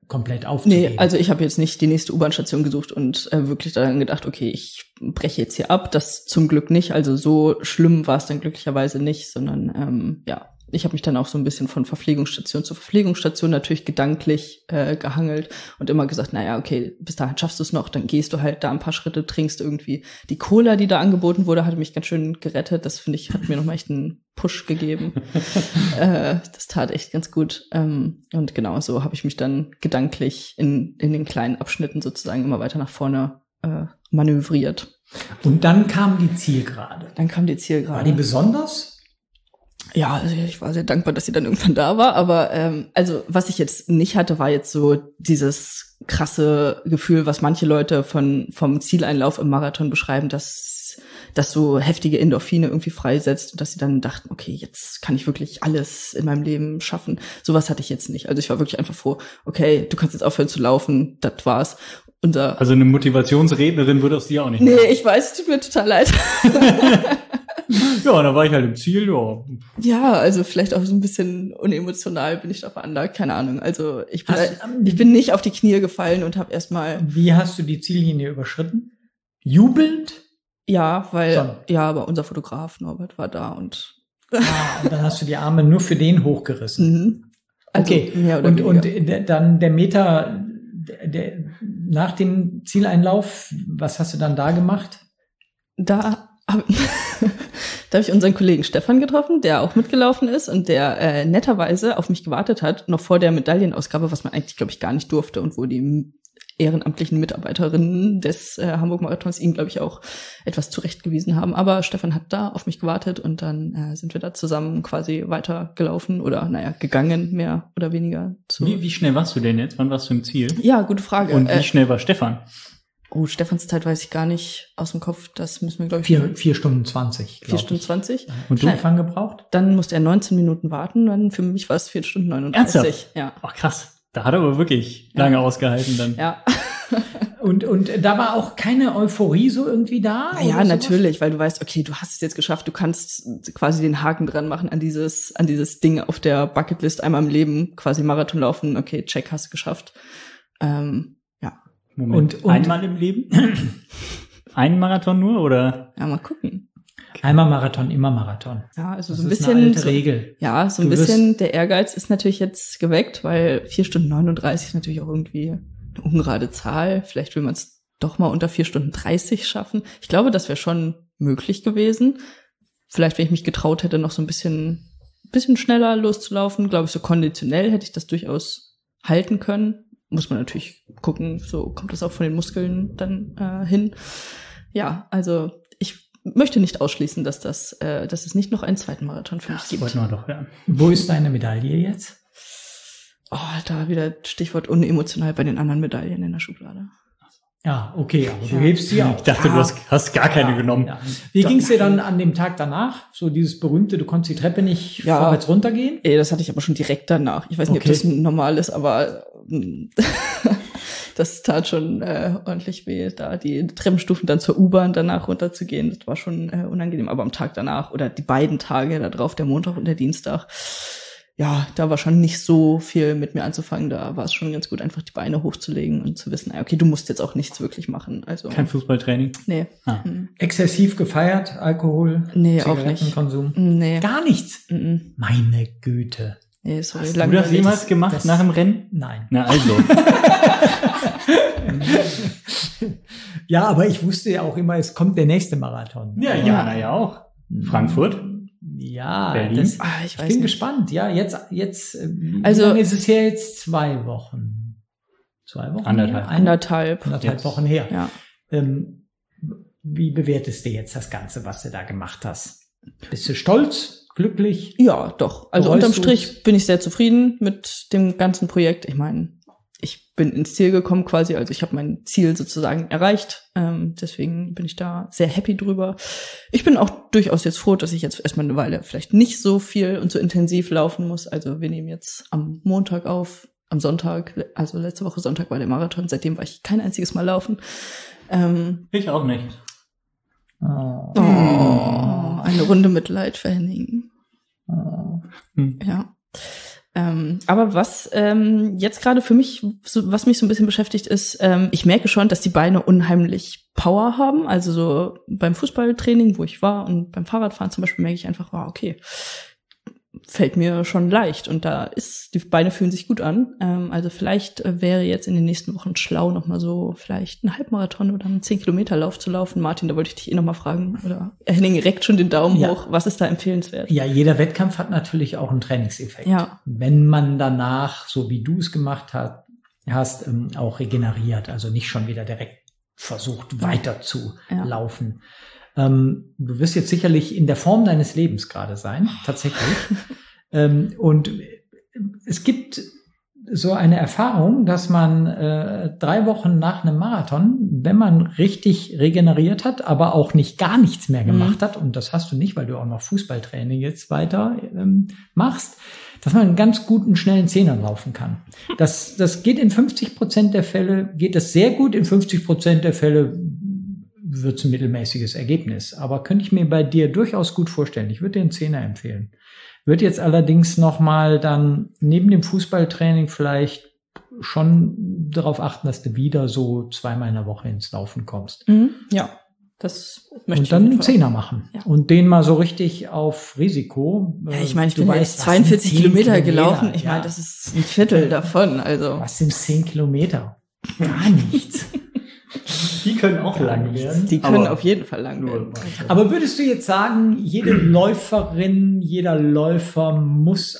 komplett aufzugeben. Nee, also ich habe jetzt nicht die nächste U-Bahn-Station gesucht und wirklich daran gedacht, okay, ich breche jetzt hier ab. Das zum Glück nicht. Also so schlimm war es dann glücklicherweise nicht, sondern ich habe mich dann auch so ein bisschen von Verpflegungsstation zu Verpflegungsstation natürlich gedanklich gehangelt und immer gesagt, naja, okay, bis dahin schaffst du es noch, dann gehst du halt da ein paar Schritte, trinkst irgendwie. Die Cola, die da angeboten wurde, hat mich ganz schön gerettet. Das, finde ich, hat mir nochmal echt einen Push gegeben. Das tat echt ganz gut. Und genau so habe ich mich dann gedanklich in den kleinen Abschnitten sozusagen immer weiter nach vorne manövriert. Und dann kam die Zielgerade. War die besonders? Ja, also ich war sehr dankbar, dass sie dann irgendwann da war, aber also was ich jetzt nicht hatte, war jetzt so dieses krasse Gefühl, was manche Leute vom Zieleinlauf im Marathon beschreiben, dass das so heftige Endorphine irgendwie freisetzt und dass sie dann dachten, okay, jetzt kann ich wirklich alles in meinem Leben schaffen. Sowas hatte ich jetzt nicht. Also ich war wirklich einfach froh, okay, du kannst jetzt aufhören zu laufen, das war's. Also eine Motivationsrednerin würde aus dir auch nicht machen. Nee, ich weiß, tut mir total leid. Ja, da war ich halt im Ziel, ja. Ja, also vielleicht auch so ein bisschen unemotional bin ich da veranlagt, keine Ahnung. Also ich bin nicht auf die Knie gefallen und habe erstmal... Wie hast du die Ziellinie überschritten? Jubelnd? Ja, aber unser Fotograf Norbert war da und... und dann hast du die Arme nur für den hochgerissen. Mhm. Also okay, und dann der Meter nach dem Zieleinlauf, was hast du dann da gemacht? Da habe ich unseren Kollegen Stefan getroffen, der auch mitgelaufen ist und der netterweise auf mich gewartet hat, noch vor der Medaillenausgabe, was man eigentlich, glaube ich, gar nicht durfte und wo die ehrenamtlichen Mitarbeiterinnen des Hamburg-Marathons ihn, glaube ich, auch etwas zurechtgewiesen haben. Aber Stefan hat da auf mich gewartet und dann sind wir da zusammen quasi weitergelaufen oder, gegangen, mehr oder weniger. Wie schnell warst du denn jetzt? Wann warst du im Ziel? Ja, gute Frage. Und wie schnell war Stefan? Oh, Stefans Zeit weiß ich gar nicht aus dem Kopf. Das müssen wir, glaube ich... 4 Stunden 20. 4 Stunden 20. Und du Stefan gebraucht? Dann musste er 19 Minuten warten. Dann für mich war es 4 Stunden 39. Ernsthaft? Ja. Ach krass. Da hat er aber wirklich lange ausgehalten dann. Ja. Und da war auch keine Euphorie so irgendwie da? Ja, natürlich, weil du weißt, okay, du hast es jetzt geschafft, du kannst quasi den Haken dran machen an dieses Ding auf der Bucketlist, einmal im Leben quasi Marathon laufen, okay, check, hast du geschafft. Ja. Moment, und einmal im Leben? Einen Marathon nur, oder? Ja, mal gucken. Einmal Marathon, immer Marathon. Ja, also das so ein ist bisschen. Eine alte Regel. Ja, so ein bisschen der Ehrgeiz ist natürlich jetzt geweckt, weil 4 Stunden 39 ist natürlich auch irgendwie eine ungerade Zahl. Vielleicht will man es doch mal unter 4 Stunden 30 schaffen. Ich glaube, das wäre schon möglich gewesen. Vielleicht, wenn ich mich getraut hätte, noch so ein bisschen schneller loszulaufen, glaube ich, so konditionell hätte ich das durchaus halten können. Muss man natürlich gucken, so kommt das auch von den Muskeln dann hin. Ja, also ich möchte nicht ausschließen, dass es nicht noch einen zweiten Marathon für mich gibt. Das wollten wir doch, ja. Wo ist deine Medaille jetzt? Oh, da wieder Stichwort unemotional bei den anderen Medaillen in der Schublade. Ja, okay, aber du hebst sie auch. Ich dachte, du hast gar keine genommen. Ja. Wie ging's dir dann an dem Tag danach? So dieses berühmte, du konntest die Treppe nicht vorwärts runtergehen? Das hatte ich aber schon direkt danach. Ich weiß nicht, ob das normal ist, aber das tat schon ordentlich weh, da die Treppenstufen dann zur U-Bahn danach runterzugehen. Das war schon unangenehm. Aber am Tag danach oder die beiden Tage da drauf, der Montag und der Dienstag, ja, da war schon nicht so viel mit mir anzufangen. Da war es schon ganz gut, einfach die Beine hochzulegen und zu wissen, okay, du musst jetzt auch nichts wirklich machen. Also kein Fußballtraining? Nee. Exzessiv gefeiert, Alkohol, nee, auch nicht. Konsum? Nee. Gar nichts? Meine Güte. Nee, sorry, hast du das jemals gemacht nach dem Rennen? Nein. Na also. Ja, aber ich wusste ja auch immer, es kommt der nächste Marathon. Ja, Jana ja auch. Frankfurt? Ja, Berlin? Ich bin gespannt. Ja, jetzt, also, wie lange ist es her jetzt? 2 Wochen. 2 Wochen? Anderthalb Wochen her. Ja. Wie bewertest du jetzt das Ganze, was du da gemacht hast? Bist du stolz? Glücklich? Ja, doch. Also unterm Strich bin ich sehr zufrieden mit dem ganzen Projekt. Ich meine, ich bin ins Ziel gekommen quasi, also ich habe mein Ziel sozusagen erreicht. Deswegen bin ich da sehr happy drüber. Ich bin auch durchaus jetzt froh, dass ich jetzt erstmal eine Weile vielleicht nicht so viel und so intensiv laufen muss. Also wir nehmen jetzt am Montag auf, am Sonntag, also letzte Woche Sonntag war der Marathon. Seitdem war ich kein einziges Mal laufen. Ich auch nicht. Eine Runde Mitleid für Henning. Ja. Aber was jetzt gerade für mich, was mich so ein bisschen beschäftigt, ist, ich merke schon, dass die Beine unheimlich Power haben. Also so beim Fußballtraining, wo ich war, und beim Fahrradfahren zum Beispiel merke ich einfach, wow, okay, fällt mir schon leicht. Und die Beine fühlen sich gut an. Also vielleicht wäre jetzt in den nächsten Wochen schlau, nochmal so vielleicht einen Halbmarathon oder einen 10-Kilometer-Lauf zu laufen. Martin, da wollte ich dich nochmal fragen. Oder Henning reckt schon den Daumen hoch. Was ist da empfehlenswert? Ja, jeder Wettkampf hat natürlich auch einen Trainingseffekt. Ja. Wenn man danach, so wie du es gemacht hast, auch regeneriert, also nicht schon wieder direkt versucht, weiter zu laufen. Du wirst jetzt sicherlich in der Form deines Lebens gerade sein, tatsächlich. Und es gibt so eine Erfahrung, dass man 3 Wochen nach einem Marathon, wenn man richtig regeneriert hat, aber auch nicht gar nichts mehr gemacht hat, und das hast du nicht, weil du auch noch Fußballtraining jetzt weiter machst, dass man einen ganz guten, schnellen Zehner laufen kann. Das geht in 50% der Fälle, geht das sehr gut, in 50% der Fälle wird es ein mittelmäßiges Ergebnis. Aber könnte ich mir bei dir durchaus gut vorstellen. Ich würde dir einen Zehner empfehlen. Würde jetzt allerdings nochmal dann neben dem Fußballtraining vielleicht schon darauf achten, dass du wieder so 2-mal in der Woche ins Laufen kommst. Ja, das möchte ich. Und dann einen Zehner machen. Ja. Und den mal so richtig auf Risiko. Ja, ich meine, ich bin jetzt 42 Kilometer gelaufen. Ich meine, das ist ein Viertel davon. Also. Was sind 10 Kilometer? Gar nichts. Die können auch lang werden. Die können auf jeden Fall lang werden. Aber würdest du jetzt sagen, jede Läuferin, jeder Läufer muss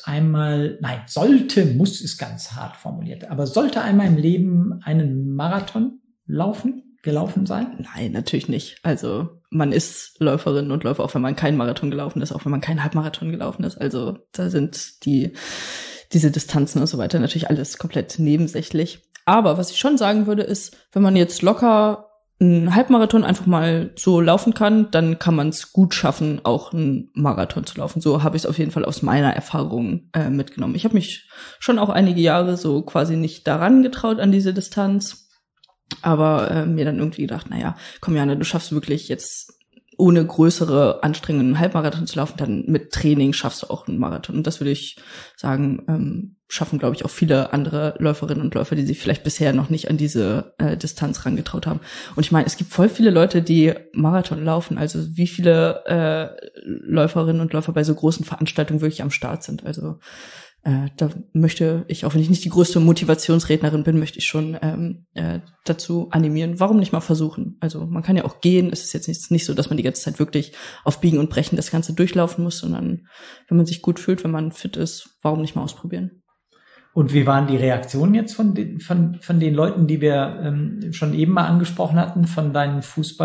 ist ganz hart formuliert, aber sollte einmal im Leben einen Marathon gelaufen sein? Nein, natürlich nicht. Also man ist Läuferin und Läufer, auch wenn man keinen Marathon gelaufen ist, auch wenn man keinen Halbmarathon gelaufen ist. Also da sind diese Distanzen und so weiter natürlich alles komplett nebensächlich. Aber was ich schon sagen würde, ist, wenn man jetzt locker einen Halbmarathon einfach mal so laufen kann, dann kann man es gut schaffen, auch einen Marathon zu laufen. So habe ich es auf jeden Fall aus meiner Erfahrung mitgenommen. Ich habe mich schon auch einige Jahre so quasi nicht daran getraut an diese Distanz, aber mir dann irgendwie gedacht, naja, komm Jana, du schaffst wirklich jetzt ohne größere Anstrengungen einen Halbmarathon zu laufen, dann mit Training schaffst du auch einen Marathon. Und das würde ich sagen, schaffen, glaube ich, auch viele andere Läuferinnen und Läufer, die sich vielleicht bisher noch nicht an diese Distanz rangetraut haben. Und ich meine, es gibt voll viele Leute, die Marathon laufen. Also wie viele Läuferinnen und Läufer bei so großen Veranstaltungen wirklich am Start sind. Also da möchte ich, auch wenn ich nicht die größte Motivationsrednerin bin, möchte ich schon dazu animieren, warum nicht mal versuchen. Also man kann ja auch gehen, es ist jetzt nicht so, dass man die ganze Zeit wirklich auf Biegen und Brechen das Ganze durchlaufen muss, sondern wenn man sich gut fühlt, wenn man fit ist, warum nicht mal ausprobieren. Und wie waren die Reaktionen jetzt von den Leuten, die wir schon eben mal angesprochen hatten, von deinen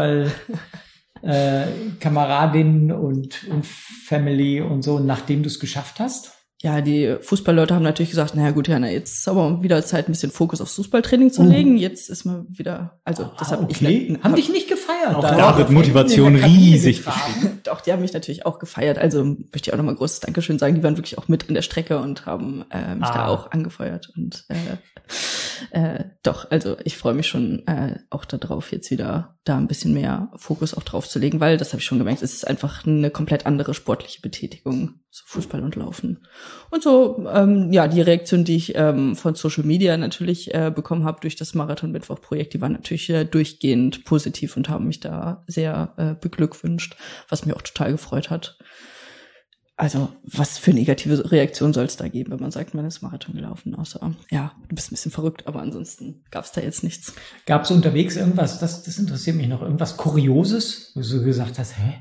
Fußball-Kameradinnen und Family und so, nachdem du es geschafft hast? Ja, die Fußballleute haben natürlich gesagt, naja gut, Jana, jetzt ist aber wieder Zeit, ein bisschen Fokus aufs Fußballtraining zu legen. Jetzt ist mal wieder, also deshalb haben dich nicht gefeiert. Auch da wird Motivation riesig. Doch, die haben mich natürlich auch gefeiert. Also möchte ich auch nochmal großes Dankeschön sagen. Die waren wirklich auch mit an der Strecke und haben mich da auch angefeuert. Und doch, also ich freue mich schon auch darauf, jetzt wieder da ein bisschen mehr Fokus auch drauf zu legen, weil, das habe ich schon gemerkt, es ist einfach eine komplett andere sportliche Betätigung, so Fußball und Laufen. Und so, die Reaktion, die ich von Social Media natürlich bekommen habe durch das Marathon-Mittwoch-Projekt, die waren natürlich durchgehend positiv und haben mich da sehr beglückwünscht, was mir auch total gefreut hat. Also, was für negative Reaktionen soll es da geben, wenn man sagt, man ist Marathon gelaufen, außer, ja, du bist ein bisschen verrückt, aber ansonsten gab es da jetzt nichts. Gab es unterwegs irgendwas, das interessiert mich noch, irgendwas Kurioses, wo du gesagt hast, hä?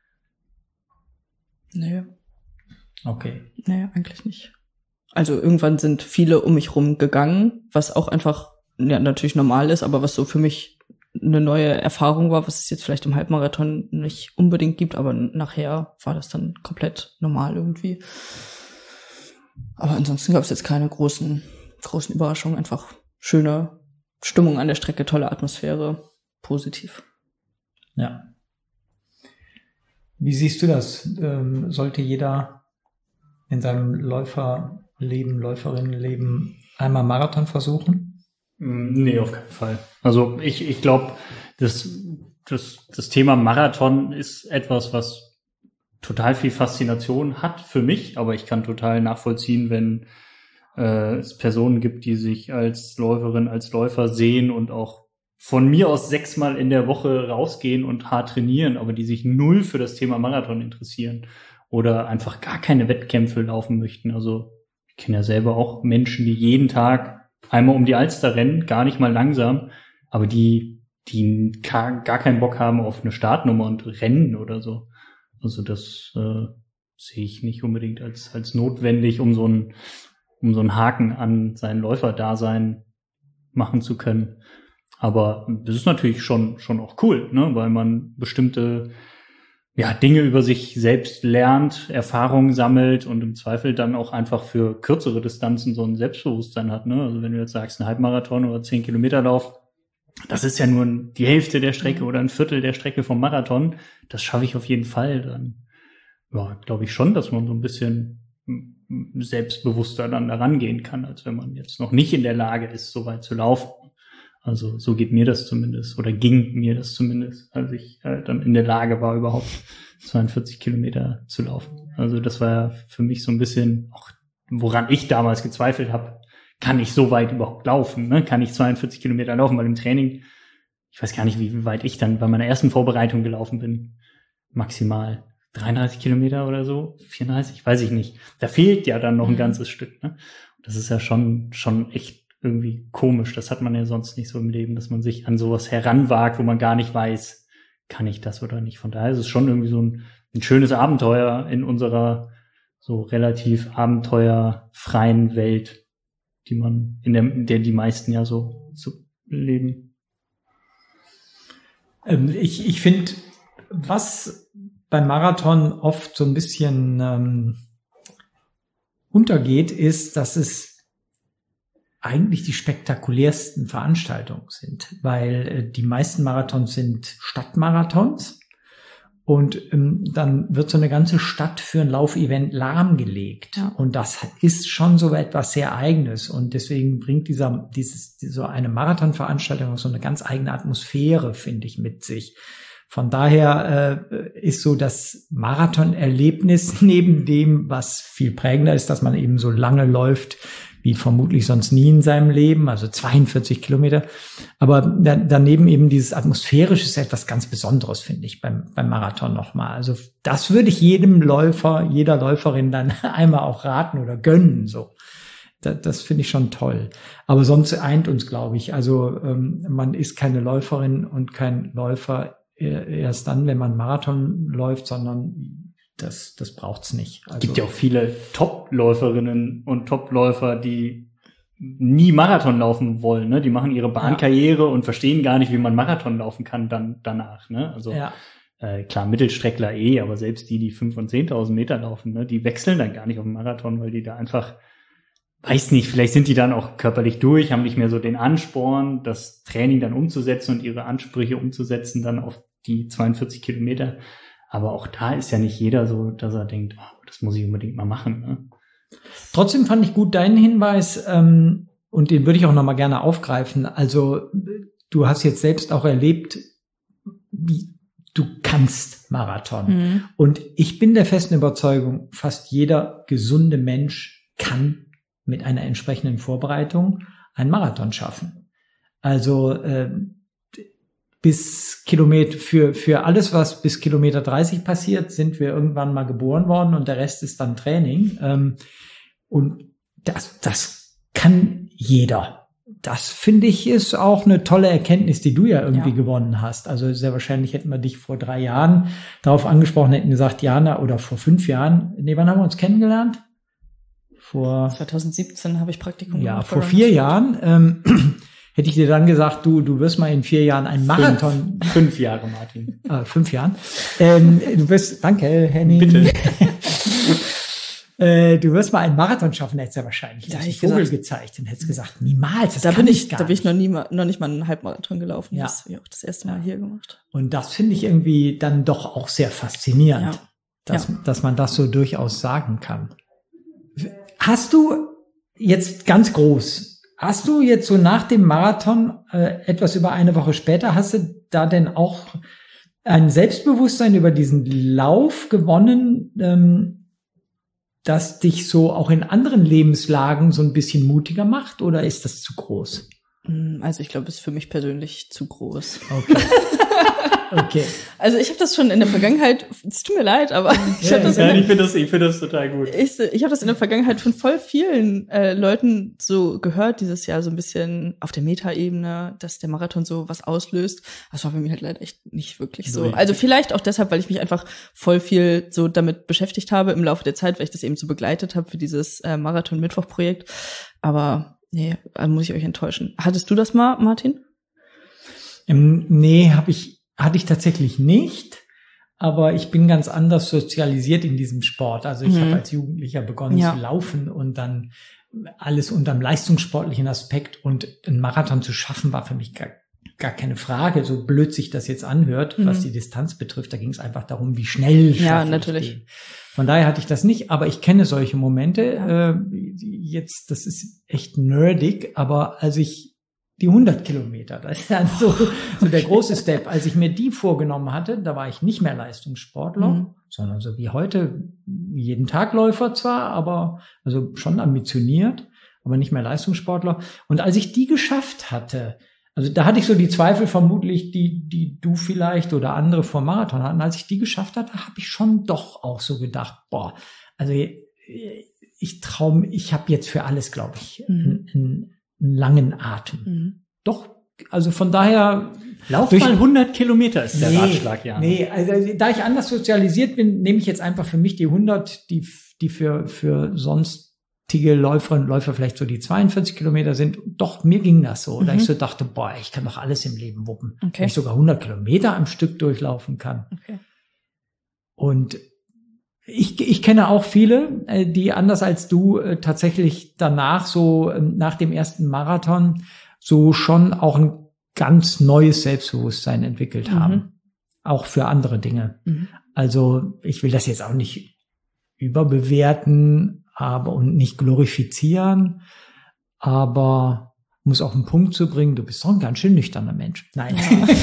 Nö. Okay. Nee, eigentlich nicht. Also irgendwann sind viele um mich rum gegangen, was auch einfach natürlich normal ist, aber was so für mich eine neue Erfahrung war, was es jetzt vielleicht im Halbmarathon nicht unbedingt gibt, aber nachher war das dann komplett normal irgendwie. Aber ansonsten gab es jetzt keine großen Überraschungen, einfach schöne Stimmung an der Strecke, tolle Atmosphäre, positiv. Ja. Wie siehst du das? Sollte jeder in seinem Läuferinnenleben einmal Marathon versuchen? Nee, auf keinen Fall. Also ich glaube, das Thema Marathon ist etwas, was total viel Faszination hat für mich, aber ich kann total nachvollziehen, wenn es Personen gibt, die sich als Läuferin, als Läufer sehen und auch von mir aus 6-mal in der Woche rausgehen und hart trainieren, aber die sich null für das Thema Marathon interessieren oder einfach gar keine Wettkämpfe laufen möchten. Also ich kenne ja selber auch Menschen, die jeden Tag einmal um die Alster rennen, gar nicht mal langsam, aber die gar keinen Bock haben auf eine Startnummer und Rennen oder so. Also das sehe ich nicht unbedingt als notwendig, um so einen Haken an sein Läuferdasein machen zu können. Aber das ist natürlich schon auch cool, ne, weil man bestimmte Dinge über sich selbst lernt, Erfahrungen sammelt und im Zweifel dann auch einfach für kürzere Distanzen so ein Selbstbewusstsein hat, ne? Also wenn du jetzt sagst, ein Halbmarathon oder 10 Kilometer Lauf, das ist ja nur die Hälfte der Strecke oder ein Viertel der Strecke vom Marathon. Das schaffe ich auf jeden Fall. Dann glaube ich schon, dass man so ein bisschen selbstbewusster dann da rangehen kann, als wenn man jetzt noch nicht in der Lage ist, so weit zu laufen. Also so geht mir das zumindest oder ging mir das zumindest, als ich dann in der Lage war, überhaupt 42 Kilometer zu laufen. Also das war ja für mich so ein bisschen auch, woran ich damals gezweifelt habe. Kann ich so weit überhaupt laufen? Ne? Kann ich 42 Kilometer laufen? Weil im Training, ich weiß gar nicht, wie weit ich dann bei meiner ersten Vorbereitung gelaufen bin. Maximal 33 Kilometer oder so, 34, weiß ich nicht. Da fehlt ja dann noch ein ganzes Stück. Ne? Das ist ja schon echt irgendwie komisch. Das hat man ja sonst nicht so im Leben, dass man sich an sowas heranwagt, wo man gar nicht weiß, kann ich das oder nicht. Von daher ist es schon irgendwie so ein schönes Abenteuer in unserer so relativ abenteuerfreien Welt, die man, in der die meisten ja so leben. Ich finde, was beim Marathon oft so ein bisschen untergeht, ist, dass es eigentlich die spektakulärsten Veranstaltungen sind, weil die meisten Marathons sind Stadtmarathons. Und dann wird so eine ganze Stadt für ein Laufevent lahmgelegt. Ja. Und das ist schon so etwas sehr Eigenes. Und deswegen bringt so eine Marathonveranstaltung auch so eine ganz eigene Atmosphäre, finde ich, mit sich. Von daher ist so das Marathonerlebnis neben dem, was viel prägender ist, dass man eben so lange läuft, wie vermutlich sonst nie in seinem Leben, also 42 Kilometer. Aber daneben eben dieses Atmosphärische ist etwas ganz Besonderes, finde ich, beim Marathon nochmal. Also das würde ich jedem Läufer, jeder Läuferin dann einmal auch raten oder gönnen, so. Das finde ich schon toll. Aber sonst eint uns, glaube ich. Also man ist keine Läuferin und kein Läufer erst dann, wenn man Marathon läuft, sondern das braucht's nicht. Also, es gibt ja auch viele Top-Läuferinnen und Top-Läufer, die nie Marathon laufen wollen, ne? Die machen ihre Bahnkarriere und verstehen gar nicht, wie man Marathon laufen kann dann danach, ne? Also klar, Mittelstreckler aber selbst die 5.000 und 10.000 Meter laufen, ne? Die wechseln dann gar nicht auf den Marathon, weil die da einfach, weiß nicht, vielleicht sind die dann auch körperlich durch, haben nicht mehr so den Ansporn, das Training dann umzusetzen und ihre Ansprüche umzusetzen dann auf die 42 Kilometer. Aber auch da ist ja nicht jeder so, dass er denkt, das muss ich unbedingt mal machen. Ne? Trotzdem fand ich gut deinen Hinweis und den würde ich auch noch mal gerne aufgreifen. Also du hast jetzt selbst auch erlebt, wie du kannst Marathon. Und ich bin der festen Überzeugung, fast jeder gesunde Mensch kann mit einer entsprechenden Vorbereitung einen Marathon schaffen. Also bis Kilometer, für alles, was bis Kilometer 30 passiert, sind wir irgendwann mal geboren worden und der Rest ist dann Training. Und das kann jeder. Das, finde ich, ist auch eine tolle Erkenntnis, die du ja irgendwie gewonnen hast. Also sehr wahrscheinlich hätten wir dich vor 3 Jahren darauf angesprochen, hätten gesagt, Jana, oder vor 5 Jahren. Nee, wann haben wir uns kennengelernt? Vor 2017 habe ich Praktikum gemacht. Ja, vor 4 Jahren. Hätte ich dir dann gesagt, du wirst mal in 4 Jahren einen Marathon. 5 Jahre, Martin. 5 Jahren. Du wirst, danke, Henning. Bitte. Du wirst mal einen Marathon schaffen, hättest du ja wahrscheinlich einen Vogel gezeigt und hättest gesagt, niemals, das kann ich gar nicht. Da bin ich noch nicht mal einen Halbmarathon gelaufen. Ja. Das habe ich auch das erste Mal hier gemacht. Und das finde ich irgendwie dann doch auch sehr faszinierend, dass man das so durchaus sagen kann. Hast du jetzt ganz groß, hast du jetzt so nach dem Marathon, etwas über eine Woche später, hast du da denn auch ein Selbstbewusstsein über diesen Lauf gewonnen, das dich so auch in anderen Lebenslagen so ein bisschen mutiger macht, oder ist das zu groß? Also ich glaube, es ist für mich persönlich zu groß. Okay. Okay. Also ich habe das schon in der Vergangenheit, es tut mir leid, aber ich habe das, ich finde das total gut. Ich habe das in der Vergangenheit von voll vielen Leuten so gehört, dieses Jahr so ein bisschen auf der Metaebene, dass der Marathon so was auslöst. Das war bei mir halt leider echt nicht wirklich so. Also vielleicht auch deshalb, weil ich mich einfach voll viel so damit beschäftigt habe im Laufe der Zeit, weil ich das eben so begleitet habe für dieses Marathon-Mittwoch-Projekt. Aber nee, muss ich euch enttäuschen. Hattest du das mal, Martin? Nee, hatte ich tatsächlich nicht, aber ich bin ganz anders sozialisiert in diesem Sport. Also ich habe als Jugendlicher begonnen zu laufen und dann alles unter dem leistungssportlichen Aspekt, und einen Marathon zu schaffen war für mich gar keine Frage, so blöd sich das jetzt anhört, was die Distanz betrifft. Da ging es einfach darum, wie schnell schaffe ich den. Von daher hatte ich das nicht, aber ich kenne solche Momente. Jetzt, das ist echt nerdig, aber als ich die 100 Kilometer, das ist dann so der große Step. Als ich mir die vorgenommen hatte, da war ich nicht mehr Leistungssportler, sondern so wie heute, jeden Tag Läufer zwar, aber also schon ambitioniert, aber nicht mehr Leistungssportler. Und als ich die geschafft hatte, also da hatte ich so die Zweifel vermutlich, die du vielleicht oder andere vor Marathon hatten. Als ich die geschafft hatte, habe ich schon doch auch so gedacht, also ich habe jetzt für alles, glaube ich, einen langen Atem. Doch, also von daher... Lauf mal 100 Kilometer ist der Ratschlag, ja. Nee, also da ich anders sozialisiert bin, nehme ich jetzt einfach für mich die 100, die für sonstige Läuferinnen und Läufer vielleicht so die 42 Kilometer sind. Doch, mir ging das so. Da ich so dachte, ich kann doch alles im Leben wuppen. Okay. Wenn ich sogar 100 Kilometer am Stück durchlaufen kann. Okay. Und ich kenne auch viele, die anders als du tatsächlich danach so nach dem ersten Marathon so schon auch ein ganz neues Selbstbewusstsein entwickelt haben. Auch für andere Dinge. Also ich will das jetzt auch nicht überbewerten, und nicht glorifizieren, aber um es auf den Punkt zu bringen, du bist doch ein ganz schön nüchterner Mensch. Nein.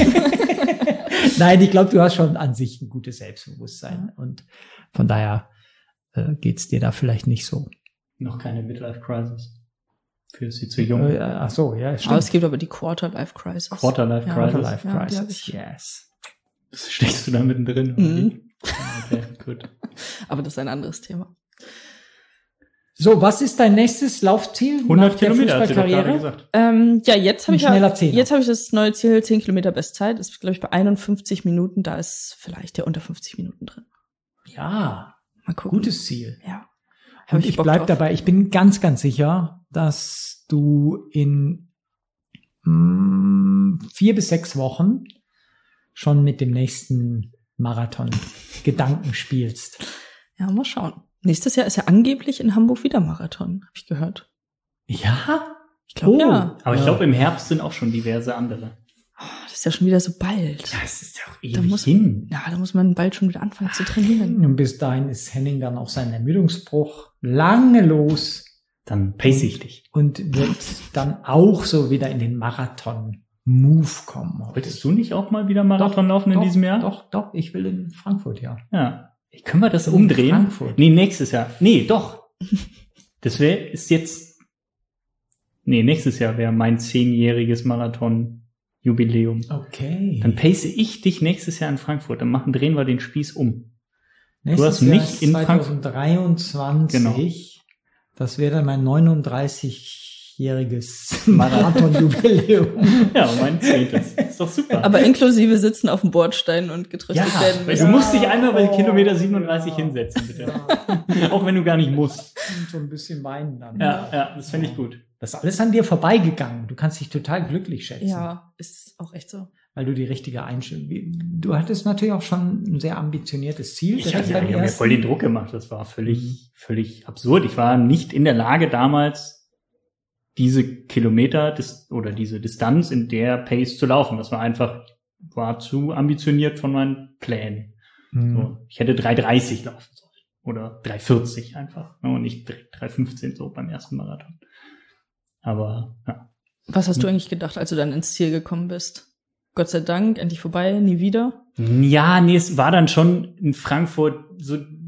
Nein, ich glaube, du hast schon an sich ein gutes Selbstbewusstsein und von daher geht's dir da vielleicht nicht so. Noch keine Midlife-Crisis. Für sie zu jung. Ach so, ja, stimmt. Aber es gibt aber die Quarter-Life-Crisis. Quarter-Life-Crisis, yes. Steckst du da mittendrin? Okay, gut. Aber das ist ein anderes Thema. So, was ist dein nächstes Laufziel? 100 Kilometer, hast du doch gerade gesagt. Jetzt habe ich das neue Ziel, 10 Kilometer Bestzeit. Das ist, glaube ich, bei 51 Minuten. Da ist vielleicht der unter 50 Minuten drin. Ja, mal gucken. Gutes Ziel. Ja. Und ich bleib dabei. Ich bin ganz, ganz sicher, dass du in 4 bis 6 Wochen schon mit dem nächsten Marathon Gedanken spielst. Ja, mal schauen. Nächstes Jahr ist ja angeblich in Hamburg wieder Marathon, habe ich gehört. Ja? Ich glaube, ja. Aber ich glaube, im Herbst sind auch schon diverse andere. Das ist ja schon wieder so bald. Ja, es ist ja auch ewig hin. Ja, da muss man bald schon wieder anfangen zu trainieren. Und bis dahin ist Henning dann auch seinen Ermüdungsbruch lange los. Dann pace ich dich. Und wird dann auch so wieder in den Marathon-Move kommen. Wolltest du nicht auch mal wieder Marathon laufen in diesem Jahr? Doch. Ich will in Frankfurt, ja. Ja. Können wir das umdrehen? Frankfurt. Nee, nächstes Jahr. Nee, doch. Nächstes Jahr wäre mein 10-jähriges Marathon-Jubiläum. Okay. Dann pace ich dich nächstes Jahr in Frankfurt. Dann drehen wir den Spieß um. Nächstes du hast Jahr mich in 2023. Genau. Das wäre dann mein 39-jähriges Marathon-Jubiläum. Ja, mein 10. Ist doch super. Aber inklusive Sitzen auf dem Bordstein und getröstet werden. Du musst dich einmal bei Kilometer 37 hinsetzen, bitte. Ja. Auch wenn du gar nicht musst. Und so ein bisschen weinen dann. Ja, das fände ich gut. Das ist alles an dir vorbeigegangen. Du kannst dich total glücklich schätzen. Ja, ist auch echt so. Weil du die richtige Einstellung... Du hattest natürlich auch schon ein sehr ambitioniertes Ziel. Ich habe mir voll den Druck gemacht. Das war völlig absurd. Ich war nicht in der Lage damals, diese Kilometer oder diese Distanz in der Pace zu laufen. Das war zu ambitioniert von meinen Plänen. So, ich hätte 3:30 laufen sollen. Oder 3:40 einfach. Und nicht 3:15 so beim ersten Marathon. Aber, ja. Was hast du eigentlich gedacht, als du dann ins Ziel gekommen bist? Gott sei Dank, endlich vorbei, nie wieder? Ja, nee, es war dann schon in Frankfurt so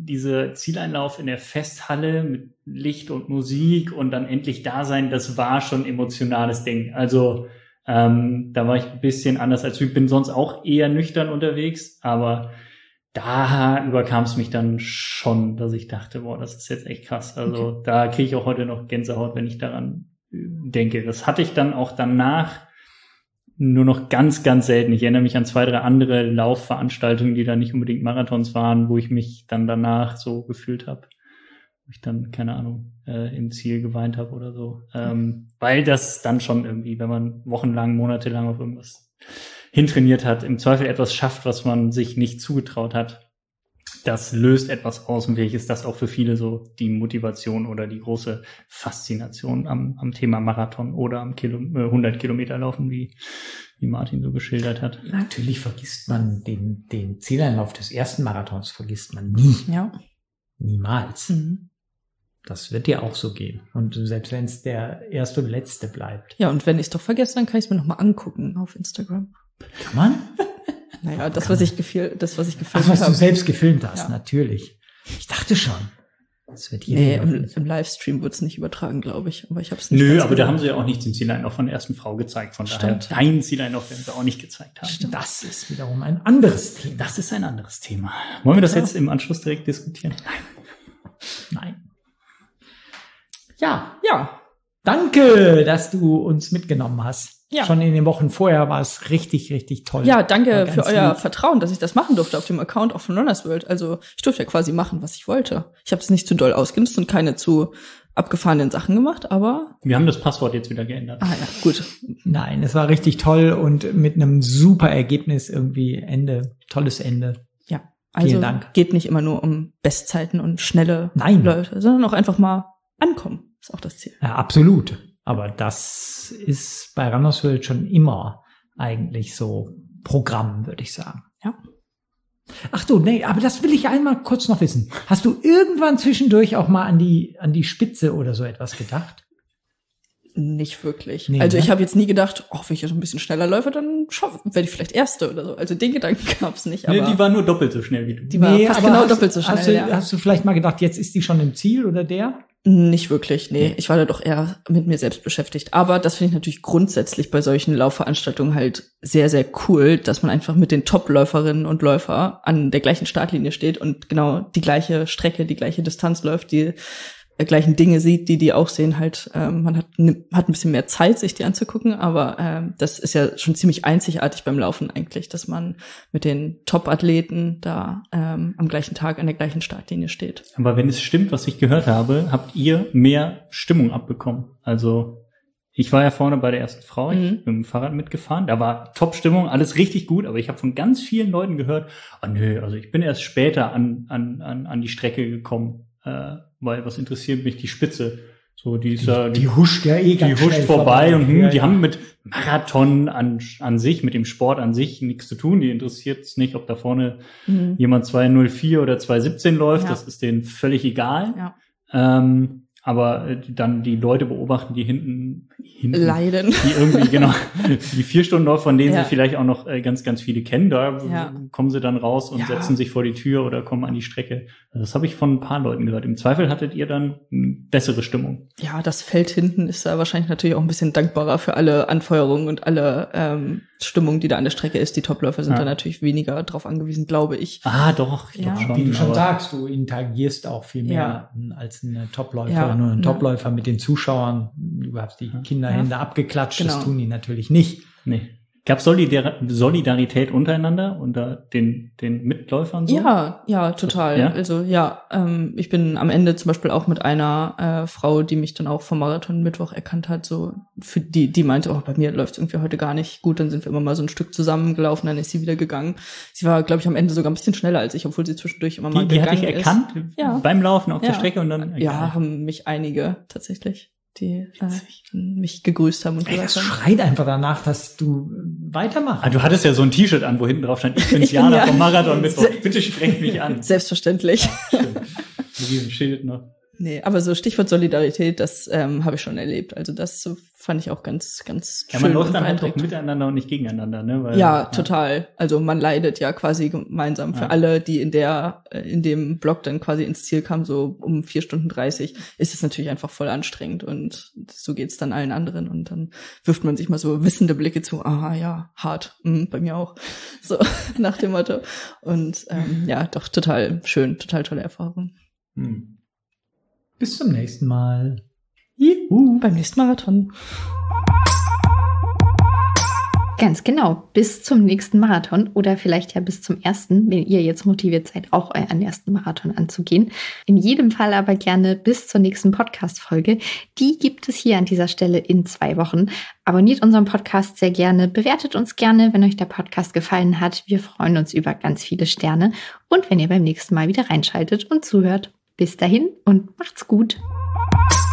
diese Zieleinlauf in der Festhalle mit Licht und Musik und dann endlich da sein, das war schon ein emotionales Ding. Also da war ich ein bisschen anders als ich bin sonst auch eher nüchtern unterwegs, aber da überkam es mich dann schon, dass ich dachte, boah, das ist jetzt echt krass. Also da kriege ich auch heute noch Gänsehaut, wenn ich daran denke. Das hatte ich dann auch danach nur noch ganz, ganz selten. Ich erinnere mich an 2, 3 andere Laufveranstaltungen, die da nicht unbedingt Marathons waren, wo ich mich dann danach so gefühlt habe. Wo ich dann, keine Ahnung, im Ziel geweint habe oder so. Weil das dann schon irgendwie, wenn man wochenlang, monatelang auf irgendwas hintrainiert hat, im Zweifel etwas schafft, was man sich nicht zugetraut hat. Das löst etwas aus und vielleicht ist das auch für viele so die Motivation oder die große Faszination am Thema Marathon oder am 100 Kilometer Laufen, wie Martin so geschildert hat. Natürlich vergisst man den Zieleinlauf des ersten Marathons, vergisst man nie. Ja. Niemals. Das wird dir auch so gehen. Und selbst wenn es der erste und letzte bleibt. Ja, und wenn ich es doch vergesse, dann kann ich es mir nochmal angucken auf Instagram. Kann man? Naja, was ich gefilmt habe. Was du selbst gefilmt hast, natürlich. Ich dachte schon. Das wird im Livestream wird es nicht übertragen, glaube ich. Aber ich habe es nicht. Nö, aber da haben sie ja auch nicht den Zieleinlauf von der ersten Frau gezeigt. Von daher, dein Zieleinlauf werden sie auch nicht gezeigt haben. Stimmt. Das ist wiederum ein anderes Thema. Das ist ein anderes Thema. Wollen wir das jetzt im Anschluss direkt diskutieren? Nein. Ja. Danke, dass du uns mitgenommen hast. Ja. Schon in den Wochen vorher war es richtig, richtig toll. Ja, danke für euer Vertrauen, dass ich das machen durfte auf dem Account auch von Runners World. Also ich durfte ja quasi machen, was ich wollte. Ich habe es nicht zu doll ausgenutzt und keine zu abgefahrenen Sachen gemacht, aber... Wir haben das Passwort jetzt wieder geändert. Ah ja, gut. Nein, es war richtig toll und mit einem super Ergebnis irgendwie tolles Ende. Ja, also vielen Dank. Geht nicht immer nur um Bestzeiten und schnelle Leute, sondern auch einfach mal ankommen. Ist auch das Ziel. Ja, absolut. Aber das ist bei Runners World schon immer eigentlich so Programm, würde ich sagen. Ja. Ach du, nee, aber das will ich einmal kurz noch wissen. Hast du irgendwann zwischendurch auch mal an die Spitze oder so etwas gedacht? Nicht wirklich. Nee, also ich habe jetzt nie gedacht, wenn ich jetzt ein bisschen schneller läufe, dann werde ich vielleicht Erste oder so. Also den Gedanken gab's nicht. Aber die war nur doppelt so schnell wie du. Die war fast genau doppelt so schnell. Hast du vielleicht mal gedacht, jetzt ist die schon im Ziel oder der? Nicht wirklich, nee. Ich war da doch eher mit mir selbst beschäftigt. Aber das finde ich natürlich grundsätzlich bei solchen Laufveranstaltungen halt sehr, sehr cool, dass man einfach mit den Top-Läuferinnen und Läufer an der gleichen Startlinie steht und genau die gleiche Strecke, die gleiche Distanz läuft, die gleichen Dinge sieht, die auch sehen halt. Man hat ein bisschen mehr Zeit, sich die anzugucken, aber das ist ja schon ziemlich einzigartig beim Laufen eigentlich, dass man mit den Top-Athleten da am gleichen Tag an der gleichen Startlinie steht. Aber wenn es stimmt, was ich gehört habe, habt ihr mehr Stimmung abbekommen. Also ich war ja vorne bei der ersten Frau, ich bin mit dem Fahrrad mitgefahren, da war Top-Stimmung, alles richtig gut, aber ich habe von ganz vielen Leuten gehört, also ich bin erst später an die Strecke gekommen. Weil was interessiert mich die Spitze? So die huscht ja die huscht vorbei und die haben mit Marathon an sich, mit dem Sport an sich nichts zu tun. Die interessiert es nicht, ob da vorne jemand 2:04 oder 2:17 läuft. Ja. Das ist denen völlig egal. Ja. Aber dann die Leute beobachten, die hinten leiden. Die irgendwie, genau, die 4 Stunden Lauf, von denen sie vielleicht auch noch ganz, ganz viele kennen. Da kommen sie dann raus und setzen sich vor die Tür oder kommen an die Strecke. Das habe ich von ein paar Leuten gehört. Im Zweifel hattet ihr dann bessere Stimmung. Ja, das Feld hinten ist da wahrscheinlich natürlich auch ein bisschen dankbarer für alle Anfeuerungen und alle Stimmung, die da an der Strecke ist. Die Topläufer sind da natürlich weniger drauf angewiesen, glaube ich. Doch, ich glaube schon. Wie du schon sagst, du interagierst auch viel mehr als eine Topläuferin oder ein Topläufer mit den Zuschauern. Du hast die Kinderhände abgeklatscht, das tun die natürlich nicht. Nee. Gab es Solidarität untereinander, unter den Mitläufern so? Ja, total. Ja? Also ich bin am Ende zum Beispiel auch mit einer Frau, die mich dann auch vom Marathon Mittwoch erkannt hat, so für die meinte, bei mir läuft es irgendwie heute gar nicht gut, dann sind wir immer mal so ein Stück zusammengelaufen, dann ist sie wieder gegangen. Sie war, glaube ich, am Ende sogar ein bisschen schneller als ich, obwohl sie zwischendurch immer mal gegangen ist. Die hat dich erkannt beim Laufen auf der Strecke und dann? Ja, haben mich einige tatsächlich, die mich gegrüßt haben und gesagt haben. Das schreit einfach danach, dass du weitermachst. Du hattest ja so ein T-Shirt an, wo hinten drauf stand, ich bin's Jana vom Marathon Mittwoch, bitte sprecht mich an. Selbstverständlich. Stimmt. Mit diesem Schild noch. Nee, aber so Stichwort Solidarität, das habe ich schon erlebt. Also das fand ich auch ganz, ganz schön. Ja, man läuft dann halt auch miteinander und nicht gegeneinander, ne? Weil, ja, total. Also man leidet ja quasi gemeinsam für alle, die in dem Block dann quasi ins Ziel kamen, so um 4:30 ist es natürlich einfach voll anstrengend und so geht's dann allen anderen und dann wirft man sich mal so wissende Blicke zu, aha, ja, hart, bei mir auch, so nach dem Motto. Und ja, doch total schön, total tolle Erfahrung. Bis zum nächsten Mal. Juhu, beim nächsten Marathon. Ganz genau, bis zum nächsten Marathon oder vielleicht ja bis zum ersten, wenn ihr jetzt motiviert seid, auch euren ersten Marathon anzugehen. In jedem Fall aber gerne bis zur nächsten Podcast-Folge. Die gibt es hier an dieser Stelle in 2 Wochen. Abonniert unseren Podcast sehr gerne, bewertet uns gerne, wenn euch der Podcast gefallen hat. Wir freuen uns über ganz viele Sterne und wenn ihr beim nächsten Mal wieder reinschaltet und zuhört. Bis dahin und macht's gut.